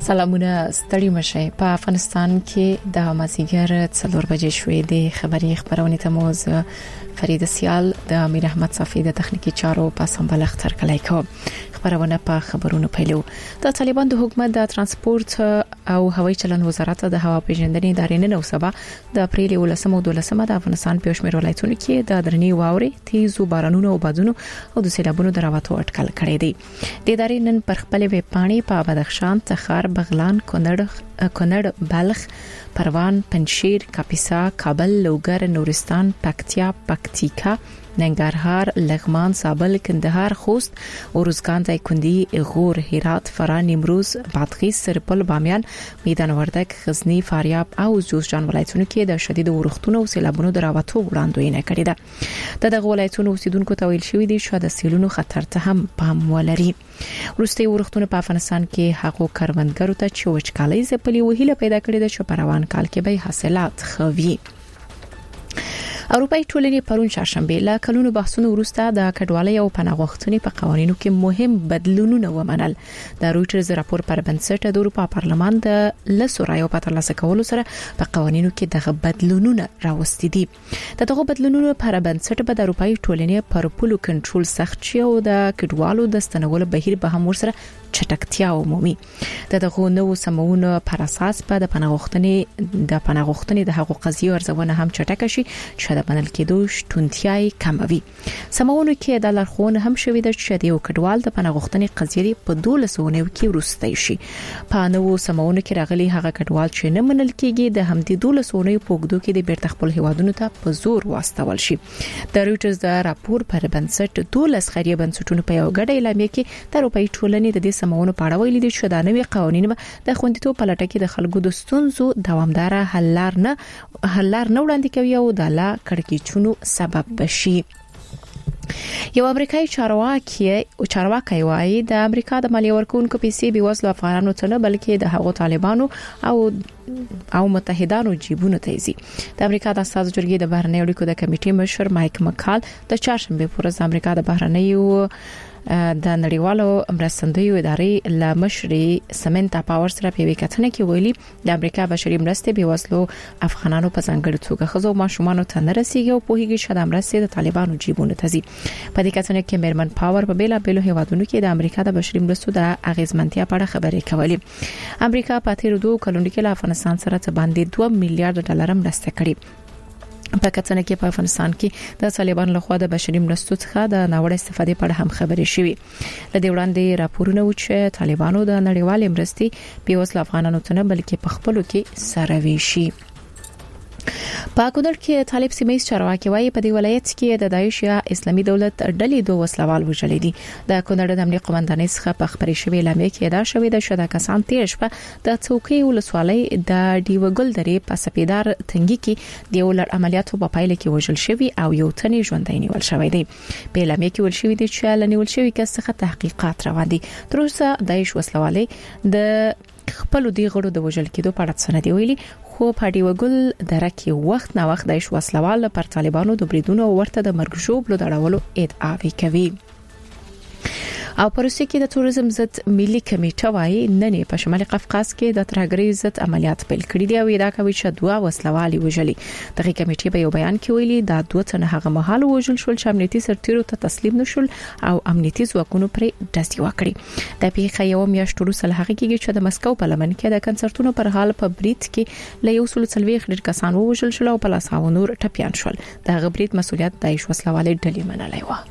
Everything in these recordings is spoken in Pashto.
سلامونه ستړي مشه په افغانستان کې د مازیګر 4 بجې شوې د خبرونه ته موز فرید سیال د امیر احمد صافی د تخنیکی چارو په سمبل اختر کلی کو خبرونه په خبرونو پیلو د طالبان د حکومت د ترانسپورت او هوایي چلند وزارت د هوا پیژندنې ادارې نن سبا د اپریل 12 او 12 د افغانستان په شمیر ولایتونو کې د درنی واوري تیزو بارانونو او بادونو او د سیلابونو دراوتو اټکل کړی دی د ادارې نن پر خپل ویب پاڼې په بدخشان تخار بغلان کونړ بلخ پروان پنشیر کاپیسا کابل لوګر نورستان پکتیکا ننګرهار لغمان زابل کندهار خوست اورزګان دایکندي غور هرات فراه نیمروز بادغیس سرپل بامیان میدان وردګ غزنی فاریاب او جوزجان ولایتونو کې د شدید اورښتونو او سیلابونو دراوتو وړاندوینه کړې ده دغه ولایتونو اوسیدونکو ته ویل شوی دی چې د سیلونو خطر ته هم پام ولري روسي اورښتونو په افغانستان کې حقوق کروندګرو ته چې وچکالي زپلي وهیله پیدا کړې ده چې په روان کال کې به حاصلات خوي اروپאי ټولنې پرون چهارشنبه لا کلونو بحثونو وروسته د کډوالۍ او پناه غوښتنې په قوانینو کې مهم بدلونونه ومنل د رويټرز راپور پر بنسټ د اروپا پارلمان د لسورایو په ترلاسه کولو سره په قوانینو کې دغه بدلونونه راوستي دي دغه بدلونونو پر بنسټ په اروپאי ټولنې پر پولو کنټرول سخت شي او د کډوالو د ستنولو بهیر به هم ورسره چټکتیا عمومي دغه نو سمون پر اساس په د پناه غوښتنې د حقوق قضیې ارزونه هم چټک شي چې د منل کېدو شتونتیاي کموي سمون کې د لارښوونه هم شوې ده چې د یو کډوال د پناه غوښتنې قضیې په 12 کې ورسته شي په نو سمون کې راغلي هغه کډوال چې نه منل کېږي د همدې 12 په وګړو کې د بیرته خپل هیوادونو ته په زور واستول شي د رويټرز د راپور پر بنسټ 12 خیریه بنسټونو په یو ګډه اعلامیه کې د اروپאי ټولنې د سمونو په اړه ویلي دي چې دا نوي قوانين د خوندیتوب په لټه کې د خلکو د ستونزو دوامدار حل لار نه وړاندې کوي او د لا کړکېچونو سبب بشي یو امریکایي چارواکي وايي د امریکا د مالیه ورکوونکو پیسې به وسله افغانانو ته نه بلکې د هغو طالبانو او متحدانو جیبونو ته زی د امریکا د اساس جرګې د بهرنیو اړیکو د کمیټې مشر مایک مکال د چهارشنبه پر ورځ د امریکا د بهرنیو د نړیوالو مرستندویو ادارې له مشري سمنتا پاور سره په وکټنه کې ویلي د امریکا بشري مرستې به وسلو افغانانو په ځانګړي توګه خزو ماشومان ته نه رسیږي او په هیڅ شاده مرستې د طالبانو جیبونو ته زی په دې کتنه کې میرمن پاور په بیلا بیلو هیوادونو کې د امریکا د بشري مرستو د اغیزمنتیا په اړه خبرې کولې امریکا په تیر 2 کلونو کې له افغانستان سره ته باندې 2 میلیارډ ډالر مرسته کړې په کتنه کې په افغانستان کې د طالبان لخوا د بشري مرستو څخه د ناوړه استفادې په اړه هم خبرې شوې لدې وړاندې راپورونه و چې طالبانو د نړیوال مرستې په وسله افغانانو ته نه بلکې په خپلو کې سره ویشي په کونړ کې طالب سیمه‌یز چارواکي وايي په دې ولایت کې د داعش یا اسلامي دولت ډلې دوه وسلوال وژل دي د کونړ د امنیت قومندانۍ څخه په خبري شوی اعلامیه کې دا شوی د شدا کسان تیر شپه د څوکۍ ولسوالۍ د ډیوګل درې په سپیدار تنګي کې د ولر عملیاتو په پایله کې وژل شوی او یو تنې ژوندۍ نیول شوی دی په اعلامیه کې ول شوی دی چې لنیول شوی کس څخه تحقیقات روان دي تر اوسه داعش وسلوالۍ د خپل دی غړو د وژل کېدو په اړه څه نه دی ویلي خو په ډیوګل درکه وخت نه وخت د وسلوال پر طالبانو د بریدونو ورته د مرګ ژوبلو دړولو ادعا کوي او پروسې کې د توریزم ضد ملي کمیټه وايي نن په شمالي قفقاز کې د ترهګرۍ ضد عملیات پیل کړي دي او دا کوي چې دوه وسلوالي وژلي دغه کمیټه په یو بیان کې ویلي دا دوه تنه هغه مهال وژل شول چې امنیتي سرتیرو ته تسلیم نشول او امنیتي ځواکونو پر دسي وکړي د پیښې یو میاشت وروسته هغه کېږي چې د مسکو په لمن کې د کنسرتونو پر حال په بریټ کې له یو سل څلويخ ډیر کسان وژل شول او په لاساو نور ټپيان شول د غبريت مسولیت د وسلوالي ډلې منلای و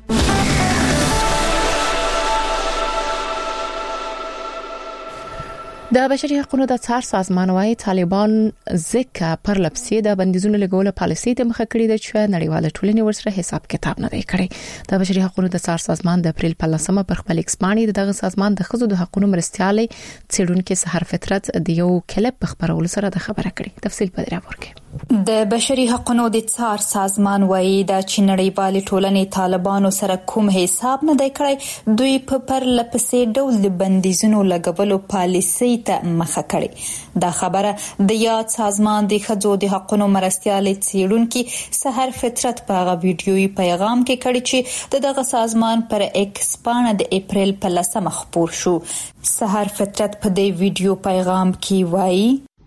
د بشري حقوقو د څار سازمان وايي طالبان ځکه پر لپسې د بندیزونو لګولو پالیسي ته مخه کړې ده چې نړیواله ټولنې ورسره حساب کتاب نه دی کړی د بشري حقوقو د څار سازمان د اپریل په 10مه پر خپل ایکسپانې دغه سازمان د خزو د حقوقو مرستيالي څېړونکو سحر فطرت د یو کلیپ خبرولو سره د خبره کړې تفصیل په دې راپور کې د بشري حقوقو د څار سازمان وایي دا چې نړیوالې ټولنې طالبانو سره کوم حساب نه دی کړی، دوی په پرلپسې ډول د بندیزونو لګولو پالیسۍ ته مخه کړې. دا خبره د یاد سازمان د ښځو د حقوقو مرستیالې څیړونکي سحر فطرت په هغه ویډیويي پیغام کې کړی چې دغه سازمان پر ایکس پاڼه د اپریل په 10 خپور شو. سحر فطرت په دې ویډیو پیغام کې وایي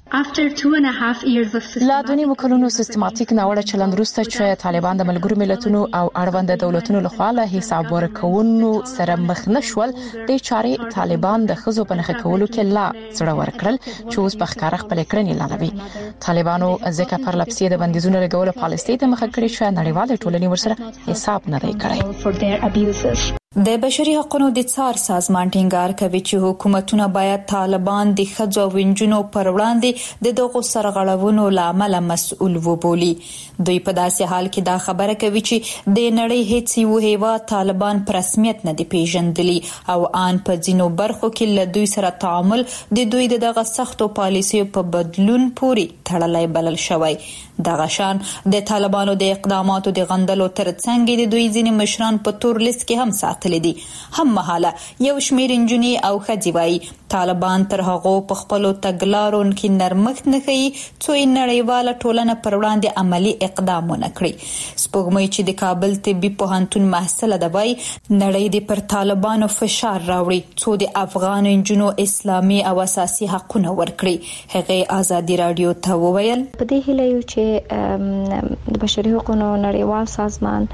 لا دونی مکلونو سیستماتیک ناوړه چلند وروسته چې طالبان د ملګرو ملتونو او اړوند دولتونو لخوا له حساب ورکونو سره مخ نشول، د چارې طالبان د خزو په نخښه کولو کې لا سره ورکړل چې اوس په ښکار خپل کړنې لغوي. طالبانو ځکه پر لپسې د بندیزونو لګولو پالیسۍ ته مخه کړې چې نړیوال ټولنې ورسره حساب نه دی کړی. د بشري حقوقو د څار سازمان ټینګار کوي چې حکومتونه باید طالبان د ښځو او نجونو پر وړاندې د دغو سرغړونو لامل مسؤل وبولي. دوی په داسې حال کې دا خبره کوي چې د نړۍ هیڅ یو هیواد طالبان په رسمیت نه دی پیژندلی او ان په ځینو برخو کې له دوی سره تعامل د دوی دغه سختو پالیسیو په بدلون پورې تړلی بلل شوی. دغه شان د طالبانو د اقداماتو د غندلو ترڅنګ د دوی ځینې مشران په تور لیست کې هم ساتل دي. هم مهاله یو شمېر انجونې او ښځې وایي طالبان تر هغو په خپلو تګلارو کې نرمښت نه ښیي څو نړیواله ټولنه پر وړاندې عملی اقدام ونه کړي. سپوږمۍ چې د کابل طبي پوهنتون محصله ده وایي نړۍ د پر طالبانو فشار راوړي څو د افغان انجونو اسلامي او اساسي حقونه ورکړي. هغه ازادي رادیو ته وویل په دې هیله یو چې د بشري حقوقو نړیوال سازمان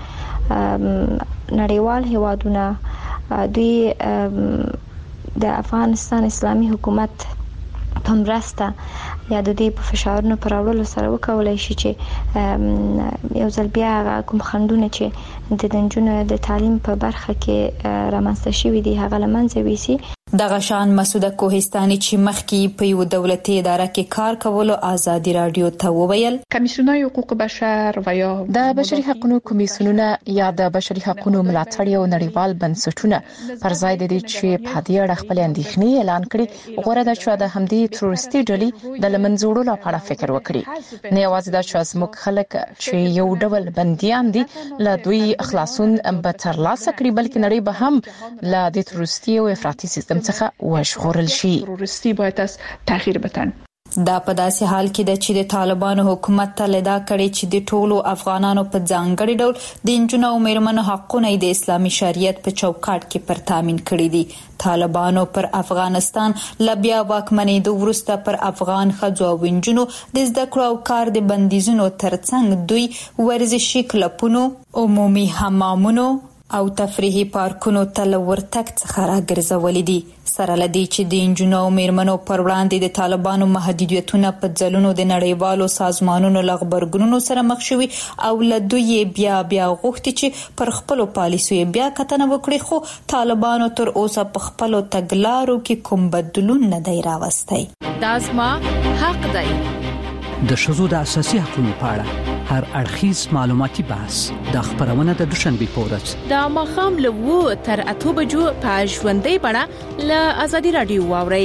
نړیوال هیوادونه دوی د افغانستان اسلامي حکومت په مرسته یا د دې په فشارونو پر راوړلو سره وکولای شي چې یو ځل بیا کوم خنډونه چې د نجونو د تعلیم په برخه کې رامنځته شوي دي هغه له منځه ویسي. دغه شان مسعوده کوهستاني چې مخکې په یو دولتي اداره کې کار کولو ازادي رادیو ته وویل کمیسیونای حقوق بشر و یا د بشري حقوقو کمیسیونونه یا د بشري حقوقو ملاتړ یو نړیوال بنسټونه پر ځای د دې چې په دې اړه خپل اندېښنې اعلان کړي غوړه د چا د همدې تروریستي ډلې د لمنځوړو لپاره فکر وکړي. نه یوازې د چا زموږ خلک چې یو ډول بنديان دي له دوی خلاصون به ترلاسه کړي بلکې نړۍ به هم له دې تروریستي او افراطي سیستم څخه وژغورل شي. تروریستی باید از تغییر بدن. دا په داسې حال کې د چې د طالبانو حکومت ته لدا کړي چې د ټولو افغانانو په ځانګړي ډول د انجونو او میرمنو حقونه د اسلامي شریعت په چوکاټ کې پر تامین کړي دي. طالبانو پر افغانستان لبیا واکمنۍ د ورسته پر افغان ښځو او انجونو د زده کړو او کار د بندیزونو ترڅنګ دوی ورزشي کلبونو، عمومي حمامونو او تفریحي پارکونو ته لورتک څخه راګرځولې دي. سره لدی چې د انجونو او میرمنو پر وړاندې د طالبانو محدودیتونه په ځلونو د نړیوالو سازمانونو لغبرګونونو سره مخ شوي او له دوی بیا غوښتي چې پر خپل پالیسیو بیا کتنه وکړي، خو طالبانو تر اوسه په خپل تګلارو کې کوم بدلون نه دی راوستی. دا زما حق دی. د ښځو د اساسي حقوقو په اړه هر اړخیز معلوماتي بحث د خبرونه د دوشنبه په ورځ د ماښام له 2 تر 8 بجو په ژوندۍ بڼه له ازادي رادیو واورئ.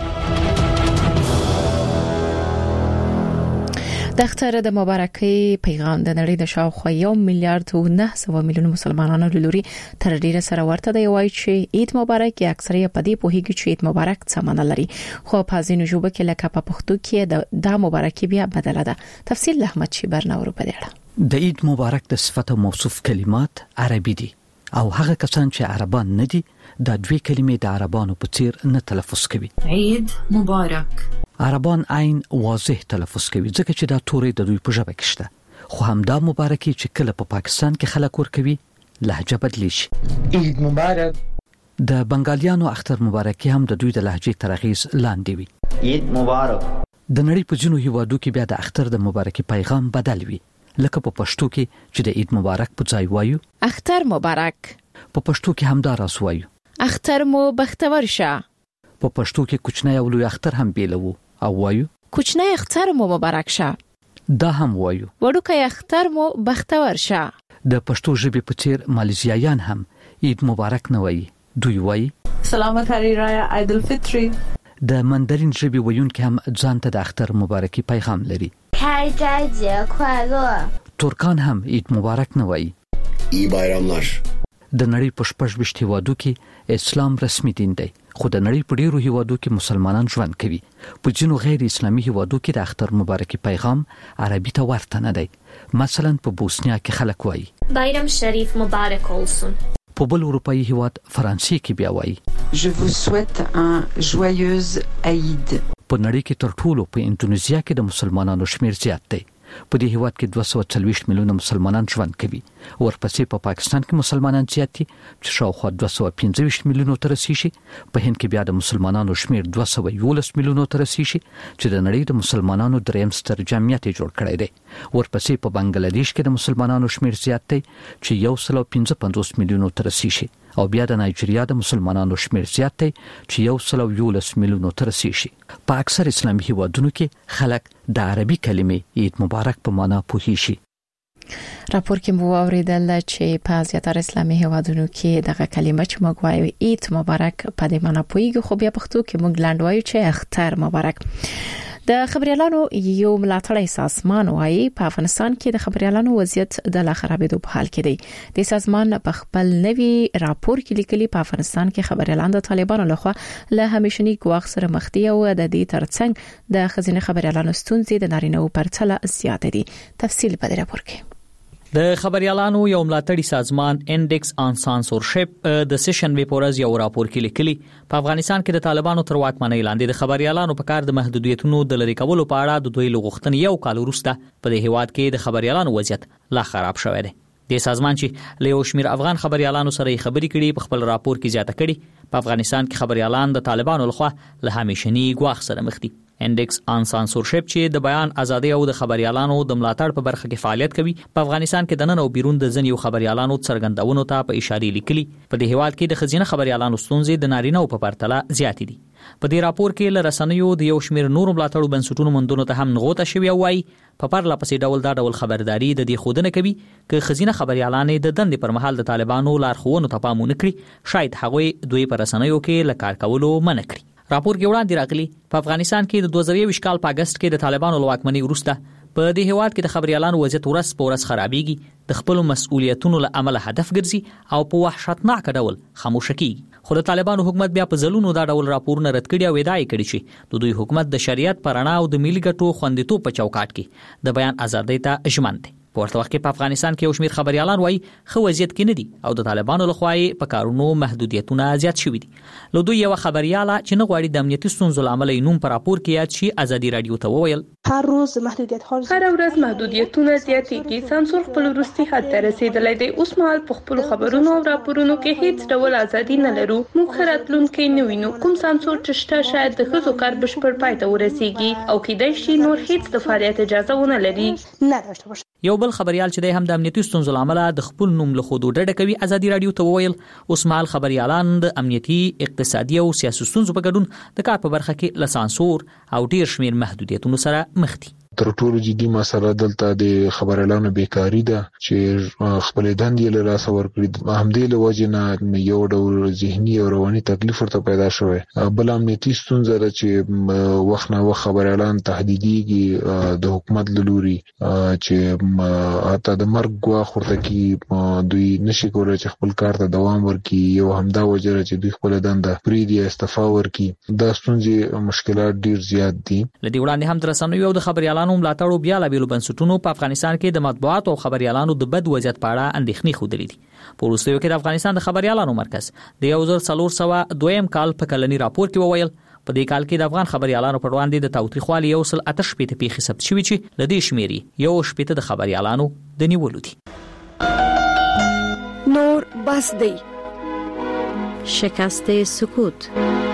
د اختر د مبارکۍ پیغام د نړۍ د شاوخوا 1 میلیارډ او 900 میلیون مسلمانانو لوري تر ډیره سره ورته دی وایي چې عید مبارک یا اکثره په دې پوهیږي چې عید مبارک څه معنی لري، خو په ځینو ژبه کې لکه په پښتو کې د مبارکي بیا بدله ده. تفصیل احمد شیبر نورو په اړه. د عید مبارک د صفت موصوف کلمات عربي دي او هغه کسان چې عربان نه دي د دوی کلمې د عربانو په څیر نه تلفظ کوي. عید مبارک عربان عین واضح تلفظ کوي ځکه چې دا تورې د دوی په ژبه کې شته، خو همدا مبارکي چې کله په پاکستان کې خلک ورکوي لهجه بدلی شي. عید مبارک. د بنگالیانو اختر مبارکي هم د دوی د لهجې تر اغیز لاندې وي. عید مبارک. د نړۍ په ځینو هیوادو کې بیا د اختر د مبارکي پیغام بدل وي، لکه په پښتو کې چې د عید مبارک په ځای وایو اختر مبارک، په پښتو کې هم دا راس وایو اختر مو بختور شه. په پښتو کې کوچنی او لوی اختر هم بیلوو او وایو کوچنی اختر مو مبارک شه. دا هم وایو وړوکی اختر مو بختور شه. د پښتو ژبې په څیر مالیزیایان هم عید مبارک نه وایي، دوی وایي سلامت هری رایه عید الفطر. د مندرین ژبې ویونکي هم ځان ته د اختر مبارکي پیغام لري. 哀斋节快乐 ترکان هم عید مبارک نه وایي. ای bayramlar. د نړۍ په 26 هیوادو کې اسلام رسمي دین دی، خو د نړۍ په ډیرو هیوادو کې مسلمانان ژوند کوي. په ځینو غیر اسلامي هیوادو کې د اختر مبارکي پیغام عربي ته ورته نه دی. مثلا په بوسنیا کې خلک وایي bayram sharif mubarak olsun. په بل اروپאי هیواد فرانسې کې بیا وایي Je vous souhaite un joyeuse Eid. په نړۍ کې تر ټولو په انډونیزیا کې د مسلمانانو شمیر زیات دی. په دې هیواد کې 240 میلیونه مسلمانان ژوند کوي. ورپسې په پاکستان کې مسلمانان زیات دي چې شاوخوا 215 میلیونه تر رسیدي. په هند کې بیا د مسلمانانو شمیر 211 میلیونه تر رسیدي چې د نړۍ د مسلمانانو دریم ستر جمعیت جوړ کړی دی. ورپسې په بنگلاديش کې د مسلمانانو شمیر زیات دی چې 155 میلیونه تر رسیدي. او بیا د نایجیریا د مسلمانانو شمیر زیات دی چې 111 میلیونه تر رسیدي. په اکثر اسلامي هیوادونو کې خلک د عربي کلمې عید مبارک په معنا پوهیږي. راپور کې مو اوریدل چې په زیاتره اسلامي هیوادونو کې دغه کلمه چې موږ وایو عید مبارک په دې معنا پوهیږي، خو بیا پښتو کې موږ لاندې وایو چې اختر مبارک. د خبريالانو یو ملاتړی سازمان وايي په افغانستان کې د خبريالانو وضعیت د لا خرابېدو په حال کې دی. د سازمان په خپل نوي راپور کې لیکلي په افغانستان کې خبريالان د طالبانو لخوا له همیشني ګواښ سره مخ دي او د دې ترڅنګ د خزینه خبريالانو ستونزې د نارینه او پرتله زیات دي. تفصیل په دې راپور کې. د خبريالانو یو ملاتړی سازمان انډیکس آن سانسورشپ د سیشن ویپورز یو راپور کې لیکلي په افغانستان کې د طالبانو تر واکمنۍ لاندې د خبريالانو په کار د محدودیتونو د لری کولو په اړه د دوی لغښتنې یو کال وروسته په دې هیواد کې د خبريالانو وضعیت لا خراب شوی دی. د سازمان چې له یو شمیر افغان خبريالانو سره خبرې کړي په خپل راپور کې زیاته کړي په افغانستان کې خبريالان د طالبانو لخوا له همیشني ګواښ سره مخ دي. انډیکس آن سانسورشپ چې د بیان ازادي او د خبريالانو د ملاتړ په برخه کې فعالیت کوي په افغانستان کې د نن او بیرون د ځنیو خبريالانو څرګندونو ته په اشاره لیکلي په دې هیواد کې د خزینه خبريالانو ستونزې د نارینه او په پرتله زیات دي. په دې راپور کې ل رسنیو د یو شمیر نور ملاتړو بنسټونو مندونو ته هم نغوته شوی وای په پرله پسې ډول دا ډول خبرداري د دې خودنه کوي چې خزینه خبريالان د دندې پر مهال د طالبانو لارښوونو ته پام نه کړي، شاید هغه دوی پر رسنیو کې ل کار کولو منع کړي. راپور کې وړاندې راغلی په افغانستان کې د 2020 کال په اگست کې د طالبانو لواکمنۍ وروسته په دې هیواد کې د خبريالانو وضعیت ورځ په ورځ خرابېږي، د خپل مسؤلیتونو له عمله هدف ګرځي او په وحشتناک ډول خاموش کیږي. خو د طالبانو حکومت بیا په ځلونو دا ډول راپورونه رد کړي او ادعا کړي چې د دوی حکومت د شریعت پر رڼا او د ملي ګټو خوندیتوب په چوکاټ کې د بیان ازادۍ ته ژمن دي. په ورته وخت کې په افغانستان کې یو شمیر خبريالان وایي خو وضعیت کې نه دي او د طالبانو لخوا په کارونو محدودیتونه زیات شوي دي. له دوی یو خبرياله چې نه غواړي د امنیتي ستونزو لامل نوم پر راپور کې یاد شي ازادي رادیو ته وویل هر ورځ محدودیتونه زیاتېږي، سانسور خپل وروستي حد ته رسیدلی دی. اوس مهال په خپل خبرونو او راپورونو کې هیڅ ډول ازادي نه لرو. موږ راتلونکي نه وینو. کوم سانسور چې شته شاید د ښځو کار بشپړ پای ته ورسیږي او کېدای شي نور هیڅ د فعالیت اجازه ونه لري. یو بل خبريال چې د هم د امنیتي ستونزو لامل د خپل نوم له خودو ډډه کوي ازادي رادیو ته وویل اوس مهال خبريالان د امنیتي، اقتصادي او سیاسي ستونزو په ګډون د کار په برخه کې له سانسور او ډیر شمیر محدودیتونو سره مخ دي. تر ټولو جدي مسله دلته د خبريالانو بیکاری ده چې خپل دندې له لاس ورکړي. همدې له وجې نه یو ډول ذهني او رواني تکلیف ورته پیدا شوی. بل امنیتي ستونزه ده چې وخت نه وخت خبريالان تهدیدېږي د حکومت له لوري چې حتی د مرګ ګواښ ورته کوي. دوی نشي کولای چې خپل کار ته دوام ورکړي. یو همدا وجه ده چې دوی خپل دنده پرېږدي یا استعفا ورکړي. دا ستونزې مشکلات ډیر زیات دي. لدی وړاندې هم د رسنیو او د خبريالانو ملاتړو بیا لا بیلو بنسټونو په افغانستان کې د مطبوعات او خبريالانو د بد وضعیت په اړه اندېښنې خوندلې دي. په وروستیو کې د افغانستان د خبريالانو مرکز د 1402 کال په کلنی راپور کې وویل په دې کال کې د افغان خبريالانو پر وړاندې د تاوتریخوالي 1.8 پیښې ثبت شوې چې لدې شمیري 1.8 د خبريالانو د نیولو دي. نور بس دی شکست سکوت.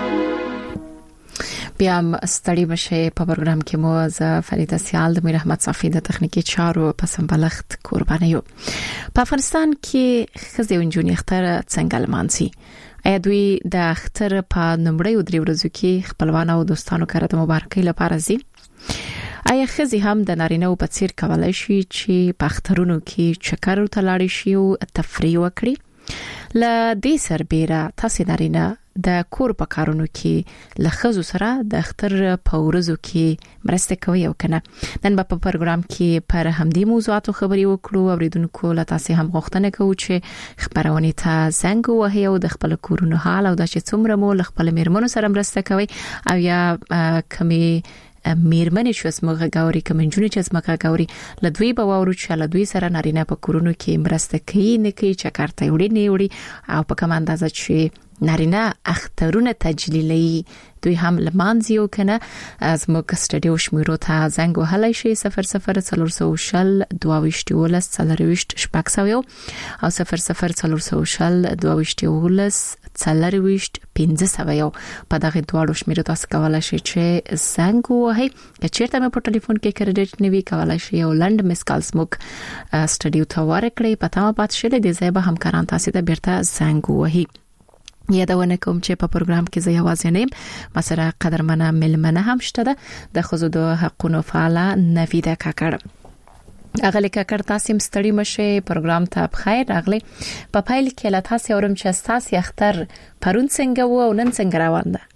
بیا ستړي بشه په پروګرام کې مو ز فریده سیال د میر احمد صافی د تخنیکی چارو په سمبلخت قرباني یو. په افغانستان کې خزې ونجونی اختر څنګه لمانځي؟ ایا دوی د اختر په نمړیو درې ورځو کې خپلوان او دوستانو سره د مبارکۍ لپاره ځي؟ ایا خزې هم د نارینه په څیر کولای شي چې په اخترونو کې چکر ته لاړ شي او تفریح وکړي؟ ل دې سربېره تاسو نارینه د کور په کارونو کې لخصو سره د اختر په ورځو کې مرسته کوي او کنه. نن په پروګرام کې پر همدې موضوعاتو خبرې وکړو. اوریدونکو له تاسو هم غوښتنه کوو چې خبرونه ته زنګ وهي او د خپل کورونو حال او د چې څومره مو خپل میرمنو سره مرسته کوي او یا کمی میرمنې چې اسمغه غاوري کمنجونی چې اسمغه غاوري لدوی به وورو چې لدوی سره نارینه په کورونو کې مرسته کوي نه کوي چې کارته وړي نه وړي او په کوم اندازه چې نارینه اخترونه تجلیلي دوی هم لمانځي او کنه از موږ سټډیو شمیرو ته زنګ وهلای شي 00 22 ولس څلرويشت شپږساویو او 00 22 څلرويشت 15ساویو په دغه دواړو شمیرو تاسو کولای شئ چې زنګ وهئ که چیرته مې په ټلیفون کې کریډټ نیوي کولای شئ او لند مس کالز موږ سټډیو ته ورکړئ په تمه پات شئ د زیبه همکاران تاسو ته بیرته زنګ وهئ. یادونه کوم چې په پروګرام کې زه یوازې نه یم، مسره قدرمنه ملمنه هم شته ده د خزو د حقونو فعاله نویده کاکړ. اغلی کاکړ تاسو هم ستړي مشه، پروګرام ته بخیر راغلی. په پایل کې له تاسو اورم چې تاسو اختر پرون څنګه وو او نن څنګه روان ده؟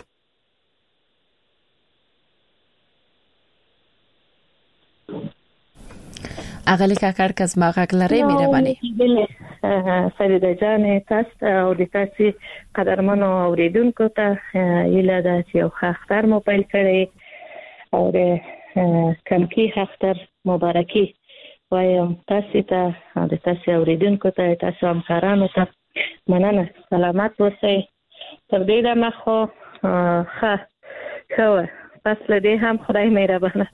اغلی کاکړ کز ما غږ لري مهرباني. سریده جان تاسو او د تاسو قدرمنو اوریدونکو ته یله د یو اختر مو پیل کړی او د کمکی اختر مبارکي وایم تاسو ته د تاسو اوریدونکو ته تاسو همکارانو ته مننه. سلامت اوسئ. تر دې دمه خو پس لدی هم خدای مهربانه.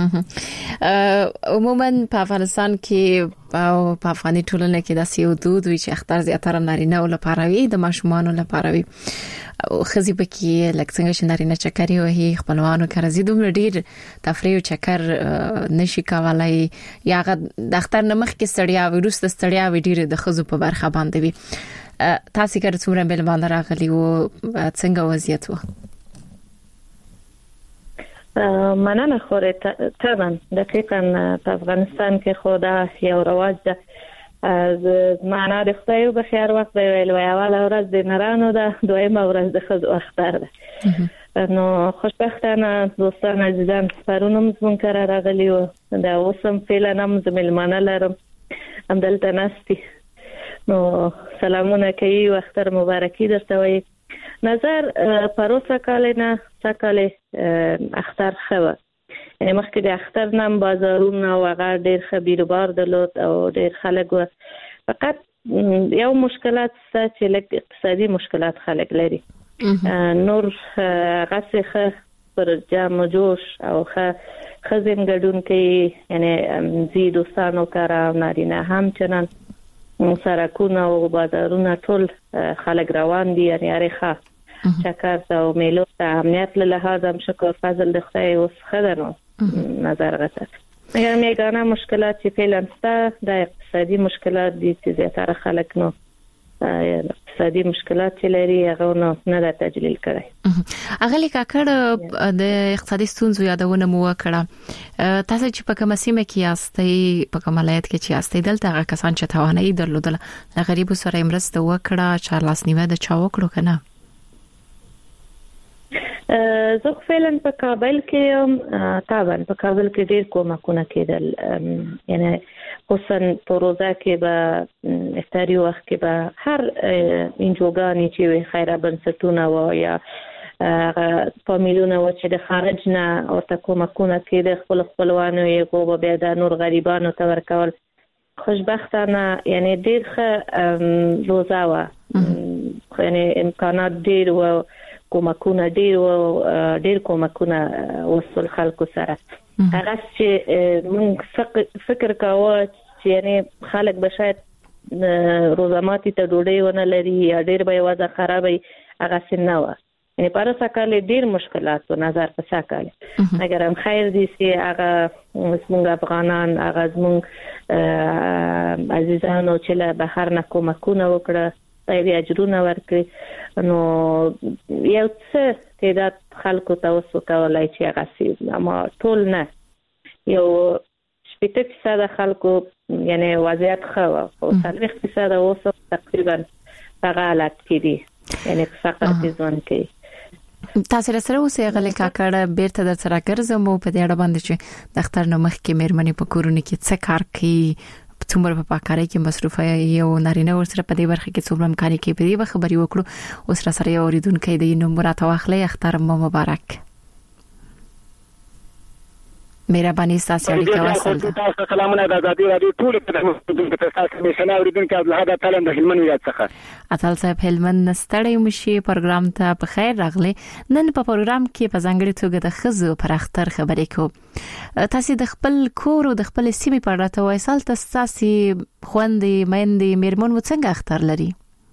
عموما په افغانستان کې او په افغاني ټولنه کې د سیو دود وی چې اختر زیاتره نارینه او لپاره وي د ماشومان لپاره وي او خزي بکی لکه څنګه چې نارینه چکرې وهي خپلوانو کرزي دومره ډیر تفریح او چکر نشي کولای یا د اختر نمخ کې ستړیا ویروس د ستړیا وی ډیر د خزو په برخه باندې وي. تاسو کړه څومره بل باندې راغلی او څنګه وضعیت و؟ مننه خوره طبعا دقیقاً په افغانستان کې خدا یو رواج ده. از معنا د خدای په خیر وخت ویل وی اول ورځ د نرانو ده، دویمه ورځ د خزو اختر ده. نو خوشبختانه دوستان عزیزان پرونم زمون کار راغلی و دا اوسم فعلا هم زملمانه لرم هم دلته نستی. نو سلامونه کوي و اختر مبارکي درته وي. نظر پروسه کالینا سکاله اختر خو یعنی مخکې د اختر نام بازارونه او هغه ډېر خبيربار درلود او ډېر خلک و. فقط یو مشکلات چې لکه اقتصادي مشکلات خلک لري. نور غسخه پر جام جوش او خزم ګډون کوي یعنی زی دوستانو کارا نارینه همچنان سرکونه او بازارونه ټول خلک روان دي. یعنی اړخه شکر او میلو ته امنیت له لحاظ هم شکر فضل د خدای اوس خدانو نظر غته. مګر میګانا مشکلات چې فعلا ستا د اقتصادي مشکلات دي چې زیاتره خلک نو اقتصادي مشکلات چې لري هغه نه د تجلیل کړي. اغلی کاکړ د اقتصادي ستونزو یادونه مو وکړه. تاسو چې په کومه سیمه کې یاستئ په کوم ولایت کې چې یاستئ دلته هغه کسان چې توانایي درلودل د غریبو سره مرسته وکړه چې لاس نیوه د چا وکړو کنه؟ زه فعلا په کابل کې طبعا په کابل کې ډیر کومکونه کېدل. یعنی خصوصا په روزه کې به افطاری وخت کې به هر انجوګانی چې خیره بنسټونه و یا فامیلونه و چې د خارج نه ورته کومکونه کېدل خپلوانو یې کو به د نور غریبانو ته ورکول. خوشبختانه یعنی ډیر ښه روزه و یعنی امکانات ډیر و کومکونه ډیر کومکونه وصول خلکو سره. هغه چې موږ فکر کاوه چې یعنی خلک به شاید روزماتي ته ډوډۍ ونه لري یا ډیر به وضع خرابوي هغه څنګه و. یعنی پر سکاله ډیر مشکلات و نظر په سکاله. اگر هم خیر دي چې هغه موږ افغانان هغه موږ عزیزانو چې له بهر نه کومکونه وکړه ایوی اجرونه ورکړي. نو یو څه تعداد خلکو ته وسوکولای چې هغه سي اما ټول نه. یو 80% خلکو یعنی وضعیت خو او 30% اوسه تقریبا هغه حالت کې دي یعنی فقر کې ځوان کوي. تاسو سره اوسې غلې کاکړه بیرته در سره ګرځم په دې اړه باندې چې د اختر نو مخ کې مېرمنې په کورونه کې څه کار کوي څومره په پاکارۍ کې مصروفه یو نارینه ورسره په دې برخه کې څومره امکان کې په دې خبري وکړو اوس را سره یو اوریدونکو دی نو مراد واخلې اختر مو مبارک. مهرباني تاسو اړیکه وساتئ. تاسو سلامونه د ازادي رادیو ټول په تاسو مشنه اوریدونکو د هغه تعلم د هلمند ولایت څخه اتل صاحب هلمند نستړی مشي پروګرام ته په خیر راغلی. نن په پروګرام کې په ځانګړي توګه د خزو پر اختر خبرې کوو. تاسو د خپل کور او د خپل سیمې په اړه توایسال تاسو خوندې مېندې مېرمن وڅنګه اختر لري؟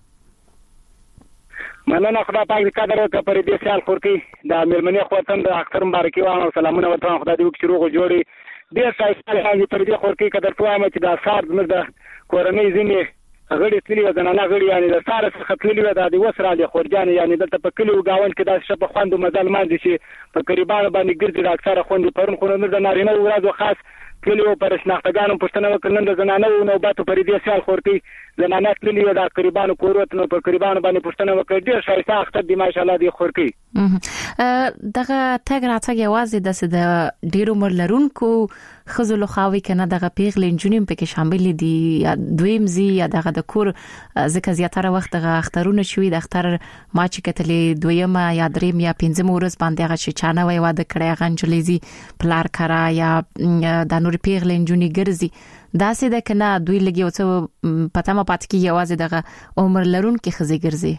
مننه خدای پاک دې قدر وکړي پر دې سیال خورکی د مېرمنې خواتم د اختر مبارکي وایم او سلامونه ورته خدای دې وکړي روغ جوړي ډېر ښایسته پر دې خورکی قدر وایم چې د سار د کورنۍ ځینې غړي تللی و زنانه غړي یعنی د سار څخه تللی و د وسره د خورجان یعنی دلته په کلیو گاوند کې د شپه خوند مزل مانځي چې په قریبان باندې ګرځي د اکثره خوند پرون خو نه د نارینه ورځو خاص کلیو پر شناختګانو پښتنه وکړل د زنانه نوبت پر دې سیال خورکی زنانه تللی و د قریبانو کورت نو په قریبان باندې پښتنه وکړ ډېر ښایسته اختر دی ماشاءالله دی خورکی. دغه تګ راتګ یوازې د ډیرو مرلرونکو خزلو خاوي کنه دغه پیغلې جنوم پکې شامل دي یا دویم زی یا دغه د کور ځکه زیاتره وخت دغه اخترونه شوي د اختر ما چې کتلې دویمه یا دریم یا پنځم ورځ باندې هغه چې چانه وای واده کړی غنجلیزي پلار کرا یا د نور پیغلې جنونی ګرځي داسې د کنه دوی لګي او څه پته ما پات کې یوازې دغه عمر لرون کې خزي ګرځي.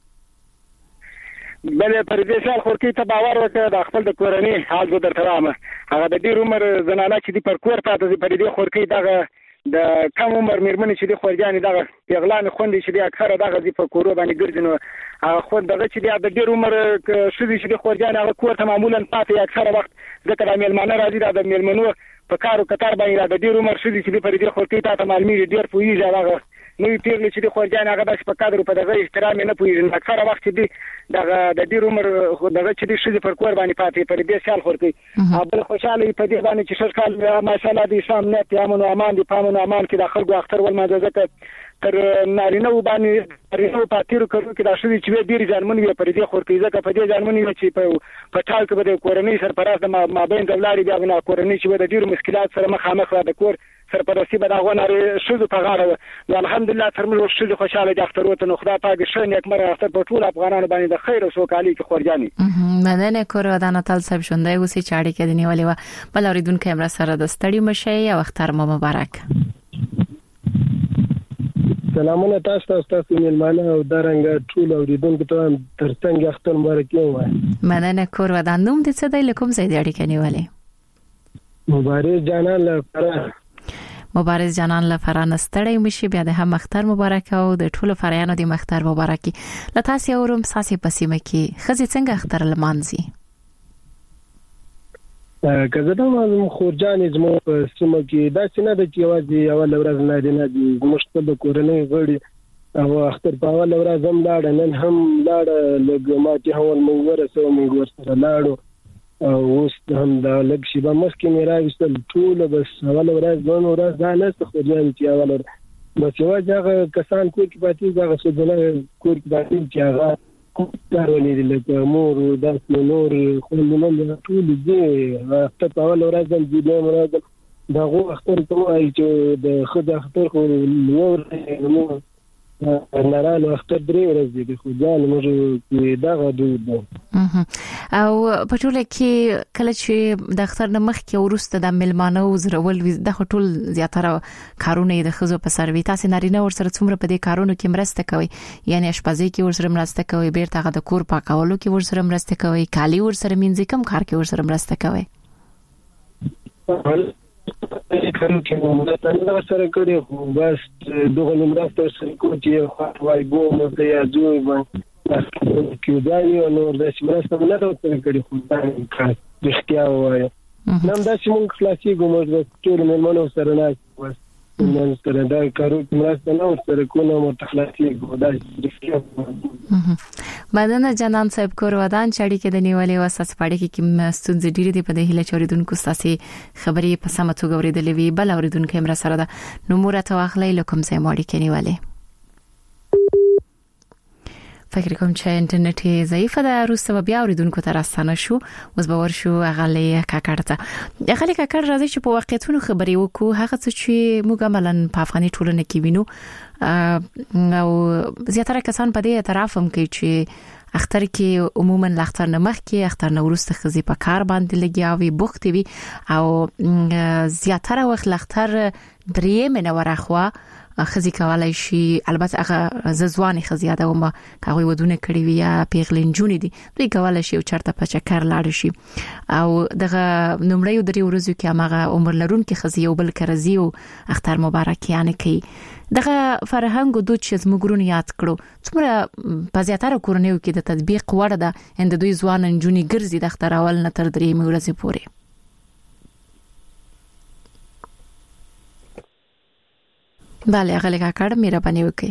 بلې پر دې سال خورکی ته باور وکړه د خپل د کورنۍ حال زه درته وایم هغه د ډېر عمر زنانه چې دی پر کور پاتې دي پر دې خورکی دغه د کم عمر مېرمنې چې دی خورجانې دغه پیغلان خوندې چې دی اکثره دغه دی په کورو باندې ګرځي نو هغه خو دغه چې دی د ډېر عمر ښځې چې دی خورجانې هغه کور ته معمولا پاتې اکثره وخت ځکه د میلمانه راځي د میلمنو په کارو کتار باندې د ډېر عمر ښځې چې دی پر دې خورکی ته معلومي ډېر پوهیږي هغه نوې پیغلې چې د خورجان هغه داسې په قدر په دغه احترام نه پوهیږي اکثره وخت چې دغه د ډېر عمر دغه چې د ښځې پر کور باندې پاتې پر دې سال خورکی بل خوشاله په دې باندې چې شکل ماشاءالله د اسلام نه امن او امان د پامن او امان کې د خلکو اختر ول ماده تر نارینه باندې نارینه پاتیرو کړو کې د شوی چې ډېری ځانمن وي پر دې خورکی ځکه په دې ځانمن وي چې په ټال کې به د کورنۍ سرپرست د مابین د ولاري بیا نه کورنۍ چې د ډېر مشکلات سره مخامخ را د کور سرپرستی به دا غوناري شوزو په غاړه نو الحمدلله تر موږ شوزو خوشاله د اختر وته نو خدای پاک شې نیک مر اختر په ټول افغانانو باندې د خیر او سوکالي کې خورجاني مدنه کور ودان تل صاحب شونده اوسې چاړي کې دی نیولې و بل اوریدونکو امر سره د ستړي مشه او اختر مو مبارک. سلامونه تاسو مېلمانه او درنګ ټول اوریدونکو ته ترڅنګ اختر مبارک وایم. مدنه کور ودان نوم دې څه دی لکم زید اړیکه نیولې مبارز جانان لپاره مبارز جانان لپاره نستړی مشي بیا د هم اختر مبارک او د ټولو فرایانو د اختر مبارکي لتاسي اورم ساسي پسیمه کې خزي څنګه اختر لمانځي کزه دا مازم خورجانې زمو په سیمه کې دا څنګه د یوازې اول ورځ نه دی نه دی مشته د کورنۍ غړي او اختر په اول ورځ هم لاړ نن هم لاړ لګ ماته هول موږ ورسره موږ ورسره لاړو اوس هم دا لږ شي به مخکې مې راوستل ټول بس اول ورځ دوه ورځ دا نه خورجان چې اول ورځ بس یو ځای کسان کور کې پاتې دا څه کور کې پاتې چې هغه کار ولې لکه مور او داس نور خو نن ټول دې ته اول ورځ د دې مراد دا غو اختر ته وایي چې د خدای اختر خو نور نارانو اختر درې ورځې د خدای موږ دا غوډو او په ټول کې کله چې د اختر نه مخ کې ورسته د ملمانو زرول د ټول زیاتره کارونه د خزو په سروي تاسو نارینه ورسره څومره په دې کارونو کې مرسته کوي یعنی اشپزي کې ورسره مرسته کوي بیرته د کور پاکولو کې ورسره مرسته کوي کالی ورسره مینځي کم کار کې ورسره مرسته کوي کله چې موږ سره کړی خو بس دغه مرسته سره کوي چې وای ګو مې یا جوړ باندې کې دا یو نور د مرسته نه راوځي کړی خو دا رښتیا وایي نن دا چې موږ خلاصي ګموږ د ټول مېلمنو سره نه بس نن سره دا کارو مرسته نه سره کوو متخلاصي ګو دا رښتیا مدنه جنان صاحب کور ودان چړي کې د نیولې وساس پاړې کې ستونزې ډېرې دي په دې هله چوریدونکو ساسي خبرې په سمه توګه ورېدلې وی بل اوریدونکو امر سره ده نو مرته واخلې لکم زې ماړي کې نیولې فکر کوم چې انټرنیټ ضعیف ده روسته بیا اوریدونکو ته راستنه شو اوس به ورشو اغلی کاکړ ته اغلی کاکړ راځي چې په واقعیتونو خبرې وکړو هغه څه چې موږ عملاً په افغاني ټولنه کې وینو او زیاتره کسان په دې اعتراف هم کوي چې اختر کې عموما لاختر نه مخ کې اختر نه ورسته خزي په کار باندې لګیاوي بوختي وي او زیاتره وخت لاختر درې منوره خو خزي کولای شي البته هغه ززواني خزي یاده ومه کاوي ودونه کړی وي یا پیغلنجونی دي دوی کولای شي او چرته په چکر لاړ شي او دغه نمړیو درې ورځو کې هغه عمر لرون کې خزي یو بل کرزي او اختر مبارک یانه کوي دغه فرهنګ دود چې زموږ یاد کړو څومره په زیاتره کورنیو کې د تطبیق وړ ده اند دوی ځوان انجونی ګرځي د اختر اول نه تر درې ورځې پورې بله اغلی کاکړ مهرباني وکړئ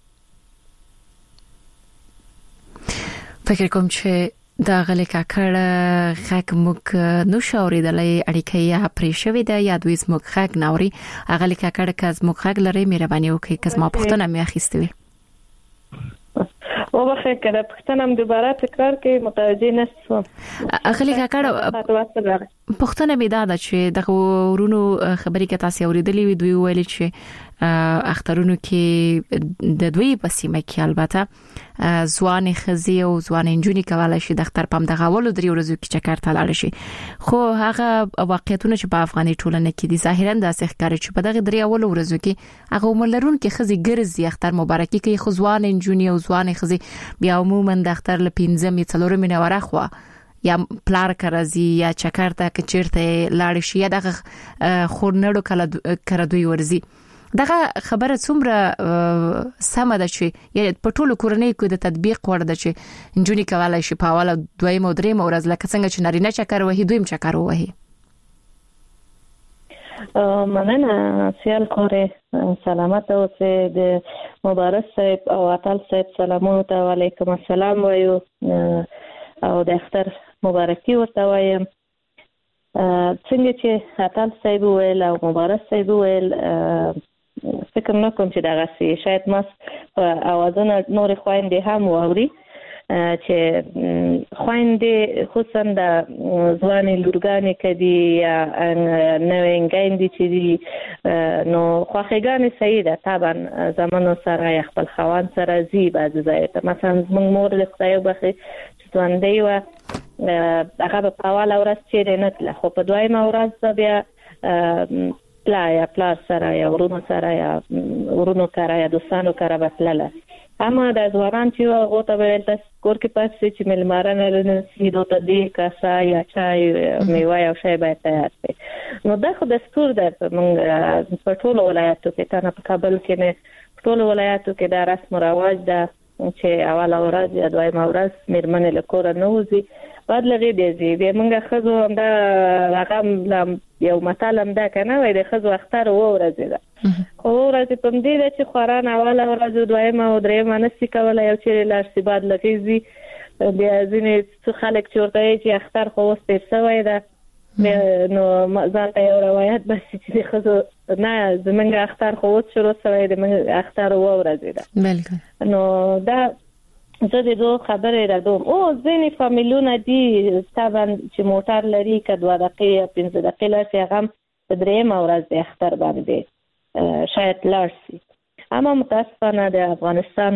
فکر کوم چې دا غلی کاکړ خاک موږ نو شاوریدلې اړیکې یا پرې شوې ده یا دوی زموږ خاک ناوري اغلی کاکړ کز موږ خاک لري مهرباني وکړئ کز ما پښتنه مې اخیستوي او بخیر کړه پښتنه دوباره تکرار کې متوجه نشم اغلی کاکړ پښتنه مې دا ده چې د ورونو خبرې کې تاسو اوریدلې وي دوی ویل چې اخترونو کې د دوی په سیمه کې البته ځوان خزي او ځوان انجونی کولای شي د اختر پم د غولو درې ورځو کې چکر ته لاړ شي خو هغه واقعیتونه چې په افغاني ټولنه کې دي ظاهرا د ښکاري چې په دغه درې اولو ورځو کې هغه عمرلرون کې خزي ګرځي اختر مبارکي کوي خو ځوان انجونی او ځوان خزي بیا عموما د اختر ل 15 څلورم منوره خو یا پلار کرازي یا چکر ته کچیرته لاړ شي یا دغه خورنړو کله دوی ورزي دغه خبره څومره سمه ده چې یعنی په ټولو کورنۍ کې د تطبیق وړ ده چې انجونی کولای شي په اوله دویم او دریم ورځ لکه څنګه چې نارینه چکر وهي دویم چکر وهي مننه سیال کوره سلامت اوسه د مبارک صاحب او اتل صاحب سلامونه ته علیکم السلام وایو او د اختر مبارکي ورته وایم څنګه چې اتل صاحب ویل او مبارک صاحب ویل فکر نه کوم چې دغه سي شاید ماس اوازونه نور خويندې هم ووري چې خويندې خصوصا د ځواني لورګانې کدي یا نوینګاندې چې دي نو خوخېګانې سیده طبعا زمونږ سره خپل خوان سره زی بعض ځای ته مثلا موږ مور له خدای وبخي چې باندې و هغه په اول ورځ چې نه تل خو په دویمه ورځ بیا پلا سره یا ورونو سره یا ورونو کاره یا دوستانو کاره بتلله اما د ځوانان چې هغه ته ویل تاسو کور کې پاتې چې ملمارانه نه سیدو ته دی کاسا یا چای میوه او شی باید تیار شي نو دا خو دستور ده په ټولو ولایتو کې تنه په کابل کې نه ټولو ولایتو کې دا رسم او رواج ده چې اول ورځ یا دویمه ورځ مېرمنې له کور نه وځي بعد لغې دی موږ خزو هم دا رقم یو مطالم ده کنه وای د خزو اختر و ورځ ده خو ورځ په دې چې خوران اول ورځ دویمه او دریمه نسې کولای او چې لارسي بعد لغېزي بیا ځینې خلک چورته چې اختر خو وستې سوی ده نو ځانته یو روایت بس چې خزو نه زمونږ اختر خو وڅ شروع سوی د اختر و ورځ ده بالکل نو دا زه د دوه خبرې راځم او ځینې فامیلونه دي طبعا چې موټر لري که 2 دقیقې 15 دقیقې لري هغه په درېمه ورځ د اختر باندې شاید لاړ شي اما متاسفانه د افغانستان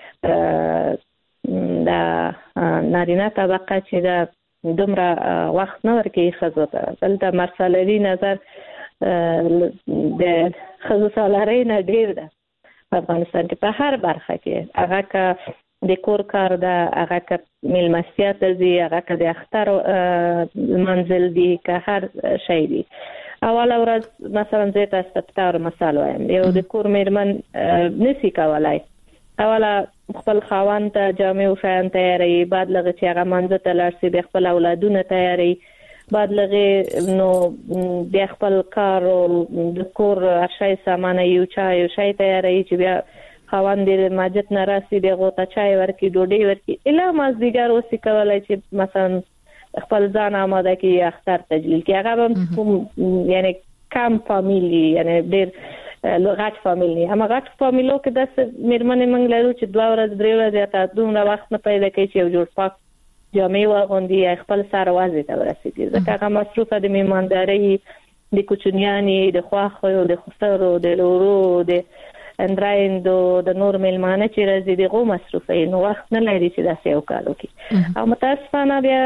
د نارینه طبقه چې د دومره وخت نه ورکوي ښځو ته دلته مرسالري نظر د ښځو سالارۍ نه ډېر ده په افغانستان کې په هر برخه کې هغه که د کور کار ده هغه که میلمستیا ته ځي هغه که د اختر منزل دي که هر شی دي اوله ورځ مثلا زه تاسو ته تار مثال وایم یو د کور میرمن نسی کولای اوله خپل خاوند ته جامې او شیان تیاری بعد لږ چې هغه منځ ته لاړ شي د خپل اولادونو تیاری بعد لږ نو د خپل کار او د کور اشیاء سامان یو چای او شی تیاری چې بیا خاوند د ماجت ناراسي دغه ته چای ورکی ډوډۍ ورکی اله مازدیګر اوسې کولای چې مثلا خپل ځان آماده کی اختر تجلیل کی هغه یعنی کم فامیلی یعنی ډیر غټ فامیل نه هم غټ فامیلو کې د میرمنې منګ لرو چې 2 ورځې 3 ورځې ته دومره وخت نه پیدا کوي چې یو جوړ پاک جامې واغوندي خپل سره وازي ته ورسېږي ځکه هغه مصروفه د میمانداري د کوچنیانې د خواخو د خسرو د لورو د اندرایندو د نور میلمانه چې راځي دغه مصروفه نو وخت نه لري چې داسې یو کار وکړي او متاسفانه بیا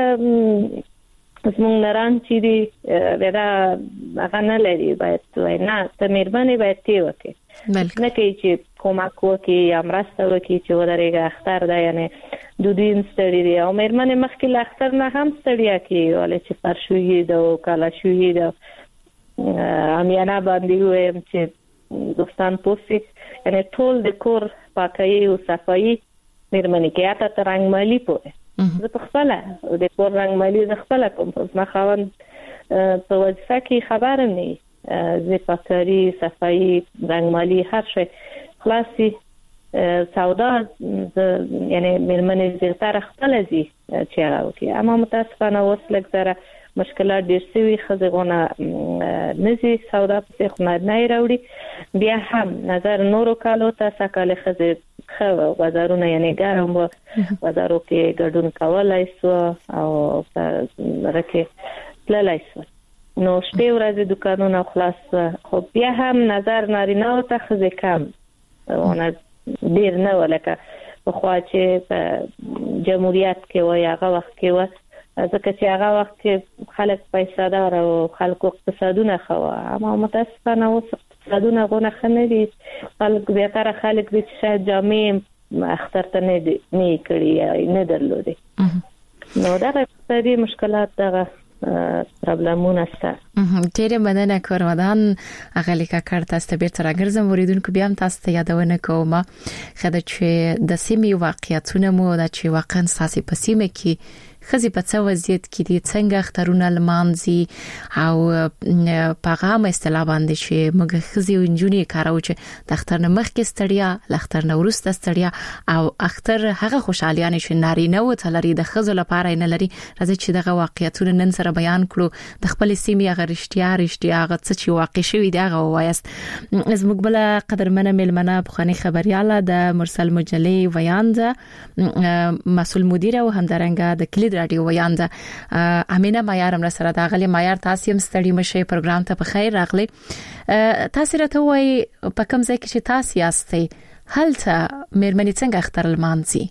زموږ نران چې دی دا هغه نه لري باید نه ته مهرباني باید تی وکړي نه کوي چې کومک وکړي یا مرسته وکړي چې ودرېږي اختر ده یعنی دودین ستړي دي او مهرباني مخکې له اختر نه هم ستړیا کوي ولې چې فرشوي ده او کالا شوي ده امیانه باندې وایم چې دوستان پوسي یعنی ټول د کور پاکي او صفایي مهرباني کوي اته ترنګ مالی پوره زه په خپل د کور رنګ مالی زه خپل کوم ما خوان په وظیفه کې خبر نه زه پاکري صفایي رنګ مالی هر شي خلاصي سودا یعنی مېرمنې زیاتره خپل زی چې راوتی اما متاسفانه اوس لږ زره مشکلات ډېر سوي خزغونه نزي سودا په خونه نه راوړي بیا هم نظر نورو کالو ته سکاله خزه خو بازارونه یعنی ګرم بازارو کې ګډون کولای شو او راکه تللای شو نو شپې ورځې دکانونه خلاص خو بیا هم نظر نارینه او ته خزه کم ونه ډیر نه ولکه په خوا چې جمهوریت کې و یا هغه وخت کې و ځکه چې هغه وخت کې خلک پیسې دار او خلکو اقتصادونه خو اما متاسفانه اوس اقتصادونه غونه خنه دي خلک زیاتره خلک د شاید جامع اختر ته نه کړی نه درلودي نو دا اقتصادي مشکلات دغه پرابلمونه سره ډېر مننه کورمدان اغلی کا کار تاسو به تر راګرځم وریدونکو بیا هم تاسو ته یادونه کوم خدای چې د سیمې واقعیتونه مو د چې واقعا ساسي په سیمه کې خزي په څو وضعیت کې دي څنګه اخترونه لمانځي او پیغام اصطلاح باندې چې موږ خزي انجونی کارو چې د اختر نه مخکې ستړیا لختر نه ورسته ستړیا او اختر هغه خوشالیان چې ناري نه و تلري د خزو لپاره نه لري راځي چې دغه واقعیتونه نن سره بیان کړو د خپل سیمې هغه رښتیا هغه څه چې واقع شوی دی هغه وایست زموږ بل قدرمنه ملمنه بخاني خبرياله د مرسل مجلې ویاند مسؤل مدیر او همدارنګه د کلید رادیو ویاند امینه مایارم را سره داغلی مایار تاسو هم ستړي مشه پروګرام ته په خیر راغلی تاسو راته وای په کوم ځای کې چې تاسو یاستئ هلته مېرمنې څنګه اختر لمانځي